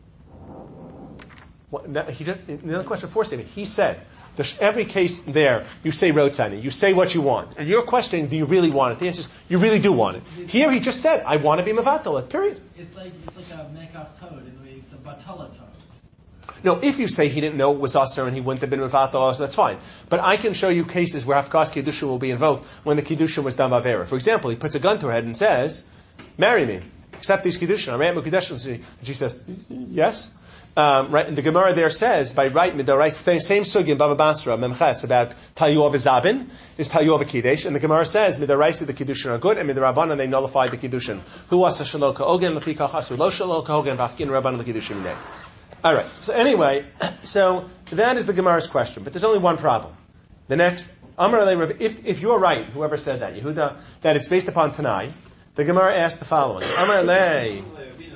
it? Well, that, he just, another question of forcing it. He said, the, every case there, you say Rotzani, you say what you want. And you're questioning, do you really want it? The answer is, you really do want it. Here he just said, I want to be Mavatal, period. It's like it's like a Mekaf Toad, in the way it's a Batala Toad. No, if you say he didn't know it was Aser and he wouldn't have been Mavatal, that's fine. But I can show you cases where Hafkas Kiddushin will be invoked when the Kiddushin was done Avera. For example, he puts a gun to her head and says, marry me, accept these Kiddushin. And she says, yes. Um, right, and the Gemara there says, by right, midarai, same, same sugya, Baba Basra, Memches, about Talyov Zabin, is Talyov Kiddush, and the Gemara says, midarai, the Kiddushin are good, and midarabanan, they nullify the Kiddushin. Who asa shaloka ogen, lefikach asu lo shaloka ogen, vafkin rabban the Kiddushin minay. Alright, so anyway, so that is the Gemara's question, but there's only one problem. The next, Amar Alei, if, if you're right, whoever said that, Yehuda, that it's based upon Tanai, the Gemara asked the following, Amar Alei,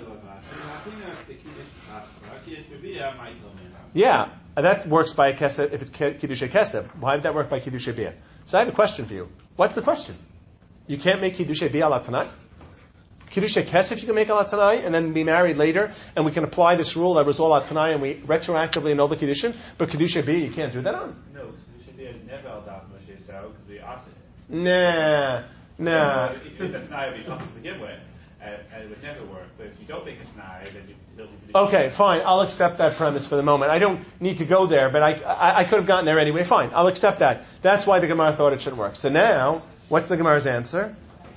yeah, that works by a kesef, if it's Kiddushay Kesef. Why would that work by Kiddushay Bia? So I have a question for you. What's the question? You can't make Kiddushay Bia ala Tanai? Kiddushay Kesef you can make ala Tanai and then be married later, and we can apply this rule that was all ala Tanai and we retroactively annul the Kiddushin, but Kiddushay Bia you can't do that on? No, Kiddushay Bia is never al daf Moshe Yisrael because we asked it. Nah, nah. If you make a Tanai, it would be possible to begin with, and it would never work. But if you don't make a Tanai, then you Okay, fine. I'll accept that premise for the moment. I don't need to go there, but I, I, I could have gotten there anyway. Fine, I'll accept that. That's why the Gemara thought it shouldn't work. So now, what's the Gemara's answer?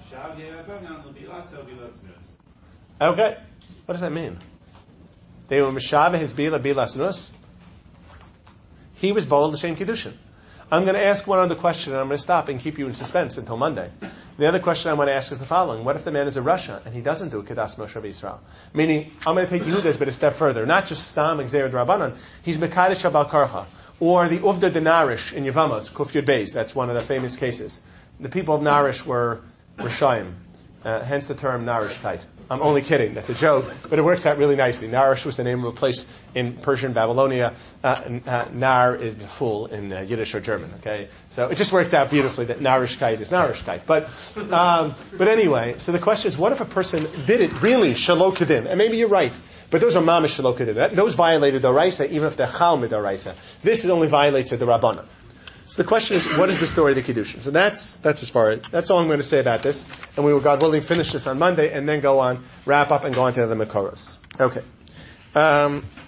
Okay, what does that mean? They were Meshava his bila bilas nus. He was bold l'shem kiddushin. I'm going to ask one other question, and I'm going to stop and keep you in suspense until Monday. The other question I want to ask is the following. What if the man is a Rasha and he doesn't do Kedas Moshe Yisrael? Meaning, I'm going to take Yehuda's but a step further. Not just Stam Exer Rabbanan. He's Mekadesh Abal Karcha. Or the Uvda de Narish in Yevamos, Kuf Yud Beis. That's one of the famous cases. The people of Narish were Rishayim. Uh, hence the term Narishkeit. I'm only kidding. That's a joke. But it works out really nicely. Narish was the name of a place in Persian Babylonia. Uh, uh, Nar is fool in uh, Yiddish or German. Okay, so it just worked out beautifully that Narishkeit is Narishkeit. But um, but anyway, so the question is, what if a person did it really Shalom Kedim? And maybe you're right. But those are mamish Shalom Kedim. Those violated the Raisa, even if they're Chal Mid Raisa. This only violates the Rabbanan. So the question is, what is the story of the Kiddushin? So that's that's as far as, that's all I'm going to say about this. And we will, God willing, finish this on Monday and then go on, wrap up and go on to the Makoros. Okay. Um,